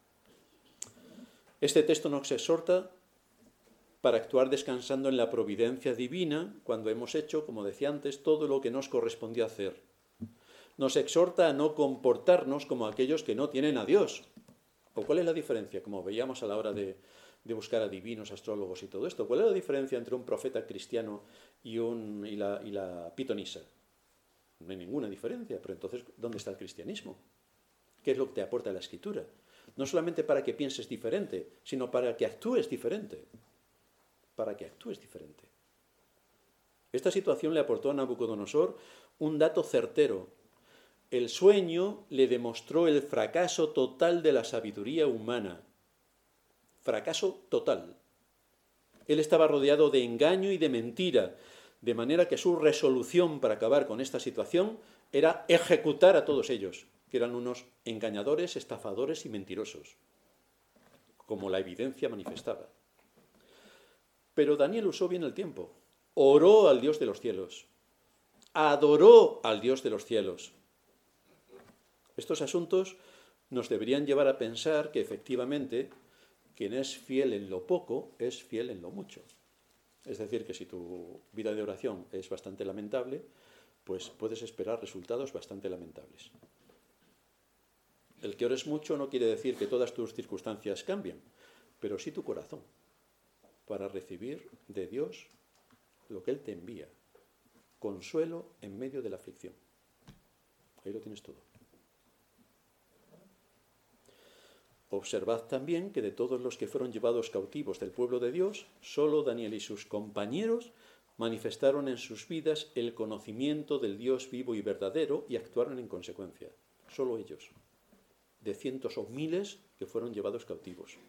S1: Este texto nos exhorta para actuar descansando en la providencia divina cuando hemos hecho, como decía antes, todo lo que nos correspondía hacer. Nos exhorta a no comportarnos como aquellos que no tienen a Dios. ¿O cuál es la diferencia? Como veíamos a la hora de buscar a divinos, astrólogos y todo esto. ¿Cuál es la diferencia entre un profeta cristiano y la pitonisa? No hay ninguna diferencia, pero entonces, ¿dónde está el cristianismo? ¿Qué es lo que te aporta la Escritura? No solamente para que pienses diferente, sino para que actúes diferente. Para que actúes diferente. Esta situación le aportó a Nabucodonosor un dato certero. El sueño le demostró el fracaso total de la sabiduría humana. Fracaso total. Él estaba rodeado de engaño y de mentira, de manera que su resolución para acabar con esta situación era ejecutar a todos ellos, que eran unos engañadores, estafadores y mentirosos, como la evidencia manifestaba. Pero Daniel usó bien el tiempo, oró al Dios de los cielos, adoró al Dios de los cielos. Estos asuntos nos deberían llevar a pensar que efectivamente quien es fiel en lo poco es fiel en lo mucho. Es decir, que si tu vida de oración es bastante lamentable, pues puedes esperar resultados bastante lamentables. El que ores mucho no quiere decir que todas tus circunstancias cambien, pero sí tu corazón, para recibir de Dios lo que Él te envía, consuelo en medio de la aflicción. Ahí lo tienes todo. Observad también que de todos los que fueron llevados cautivos del pueblo de Dios, solo Daniel y sus compañeros manifestaron en sus vidas el conocimiento del Dios vivo y verdadero y actuaron en consecuencia. Solo ellos, de cientos o miles que fueron llevados cautivos.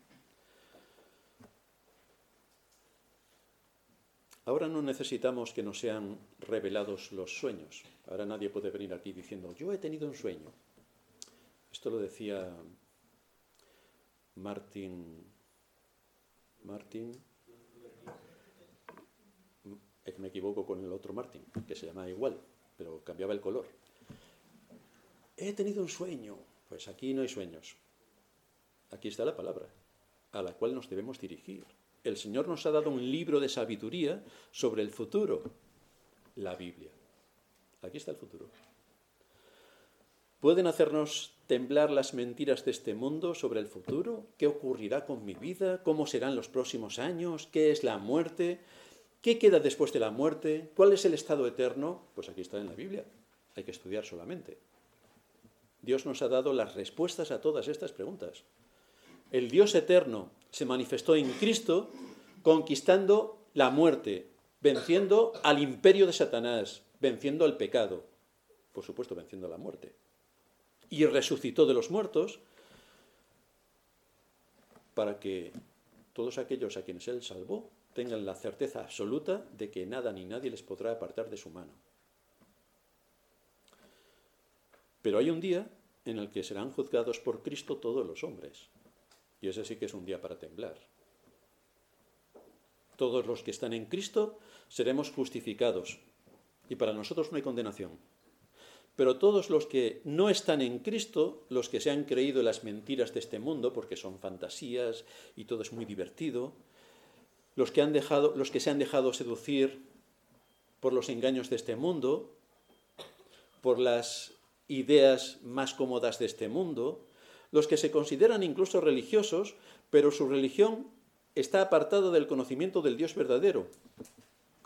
S1: Ahora no necesitamos que nos sean revelados los sueños. Ahora nadie puede venir aquí diciendo, yo he tenido un sueño. Esto lo decía Martin, me equivoco con el otro Martin, que se llamaba igual, pero cambiaba el color. He tenido un sueño. Pues aquí no hay sueños. Aquí está la palabra, a la cual nos debemos dirigir. El Señor nos ha dado un libro de sabiduría sobre el futuro, la Biblia. Aquí está el futuro. ¿Pueden hacernos temblar las mentiras de este mundo sobre el futuro? ¿Qué ocurrirá con mi vida? ¿Cómo serán los próximos años? ¿Qué es la muerte? ¿Qué queda después de la muerte? ¿Cuál es el estado eterno? Pues aquí está en la Biblia. Hay que estudiar solamente. Dios nos ha dado las respuestas a todas estas preguntas. El Dios eterno se manifestó en Cristo conquistando la muerte, venciendo al imperio de Satanás, venciendo al pecado, por supuesto venciendo a la muerte. Y resucitó de los muertos para que todos aquellos a quienes Él salvó tengan la certeza absoluta de que nada ni nadie les podrá apartar de su mano. Pero hay un día en el que serán juzgados por Cristo todos los hombres. Y ese sí que es un día para temblar. Todos los que están en Cristo seremos justificados. Y para nosotros no hay condenación. Pero todos los que no están en Cristo, los que se han creído en las mentiras de este mundo, porque son fantasías y todo es muy divertido, los que se han dejado seducir por los engaños de este mundo, por las ideas más cómodas de este mundo, los que se consideran incluso religiosos, pero su religión está apartada del conocimiento del Dios verdadero.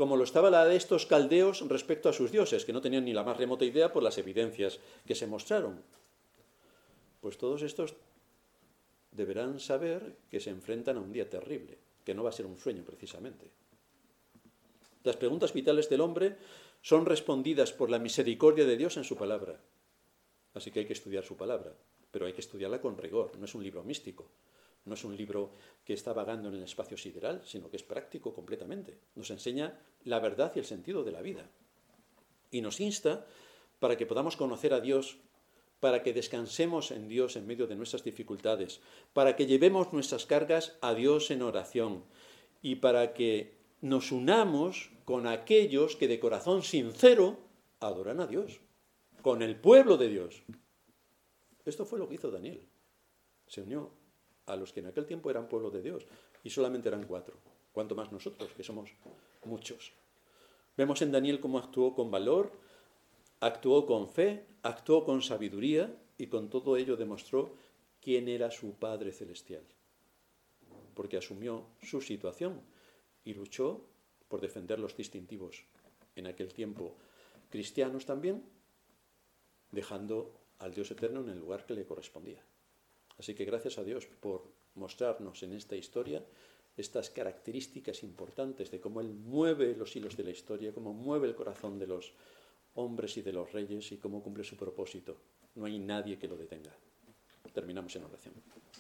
S1: como lo estaba la de estos caldeos respecto a sus dioses, que no tenían ni la más remota idea por las evidencias que se mostraron. Pues todos estos deberán saber que se enfrentan a un día terrible, que no va a ser un sueño precisamente. Las preguntas vitales del hombre son respondidas por la misericordia de Dios en su palabra. Así que hay que estudiar su palabra, pero hay que estudiarla con rigor. No es un libro místico, no es un libro que está vagando en el espacio sideral, sino que es práctico completamente. Nos enseña la verdad y el sentido de la vida. Y nos insta para que podamos conocer a Dios, para que descansemos en Dios en medio de nuestras dificultades, para que llevemos nuestras cargas a Dios en oración y para que nos unamos con aquellos que de corazón sincero adoran a Dios, con el pueblo de Dios. Esto fue lo que hizo Daniel. Se unió a los que en aquel tiempo eran pueblo de Dios y solamente eran 4. ¿Cuánto más nosotros, que somos muchos? Vemos en Daniel cómo actuó con valor, actuó con fe, actuó con sabiduría y con todo ello demostró quién era su Padre Celestial. Porque asumió su situación y luchó por defender los distintivos en aquel tiempo cristianos también, dejando al Dios eterno en el lugar que le correspondía. Así que gracias a Dios por mostrarnos en esta historia estas características importantes de cómo Él mueve los hilos de la historia, cómo mueve el corazón de los hombres y de los reyes y cómo cumple su propósito. No hay nadie que lo detenga. Terminamos en oración.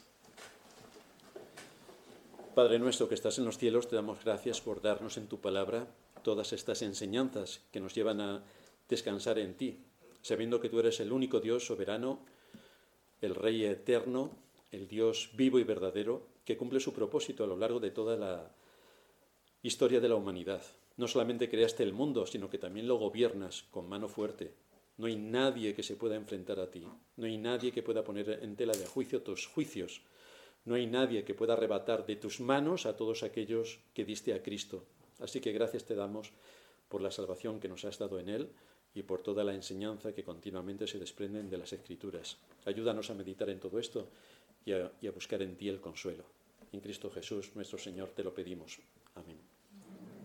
S1: Padre nuestro que estás en los cielos, te damos gracias por darnos en tu palabra todas estas enseñanzas que nos llevan a descansar en ti, sabiendo que tú eres el único Dios soberano, el Rey eterno, el Dios vivo y verdadero, que cumple su propósito a lo largo de toda la historia de la humanidad. No solamente creaste el mundo, sino que también lo gobiernas con mano fuerte. No hay nadie que se pueda enfrentar a ti, no hay nadie que pueda poner en tela de juicio tus juicios, no hay nadie que pueda arrebatar de tus manos a todos aquellos que diste a Cristo. Así que gracias te damos por la salvación que nos has dado en Él y por toda la enseñanza que continuamente se desprenden de las Escrituras. Ayúdanos a meditar en todo esto y a buscar en ti el consuelo. En Cristo Jesús, nuestro Señor, te lo pedimos. Amén.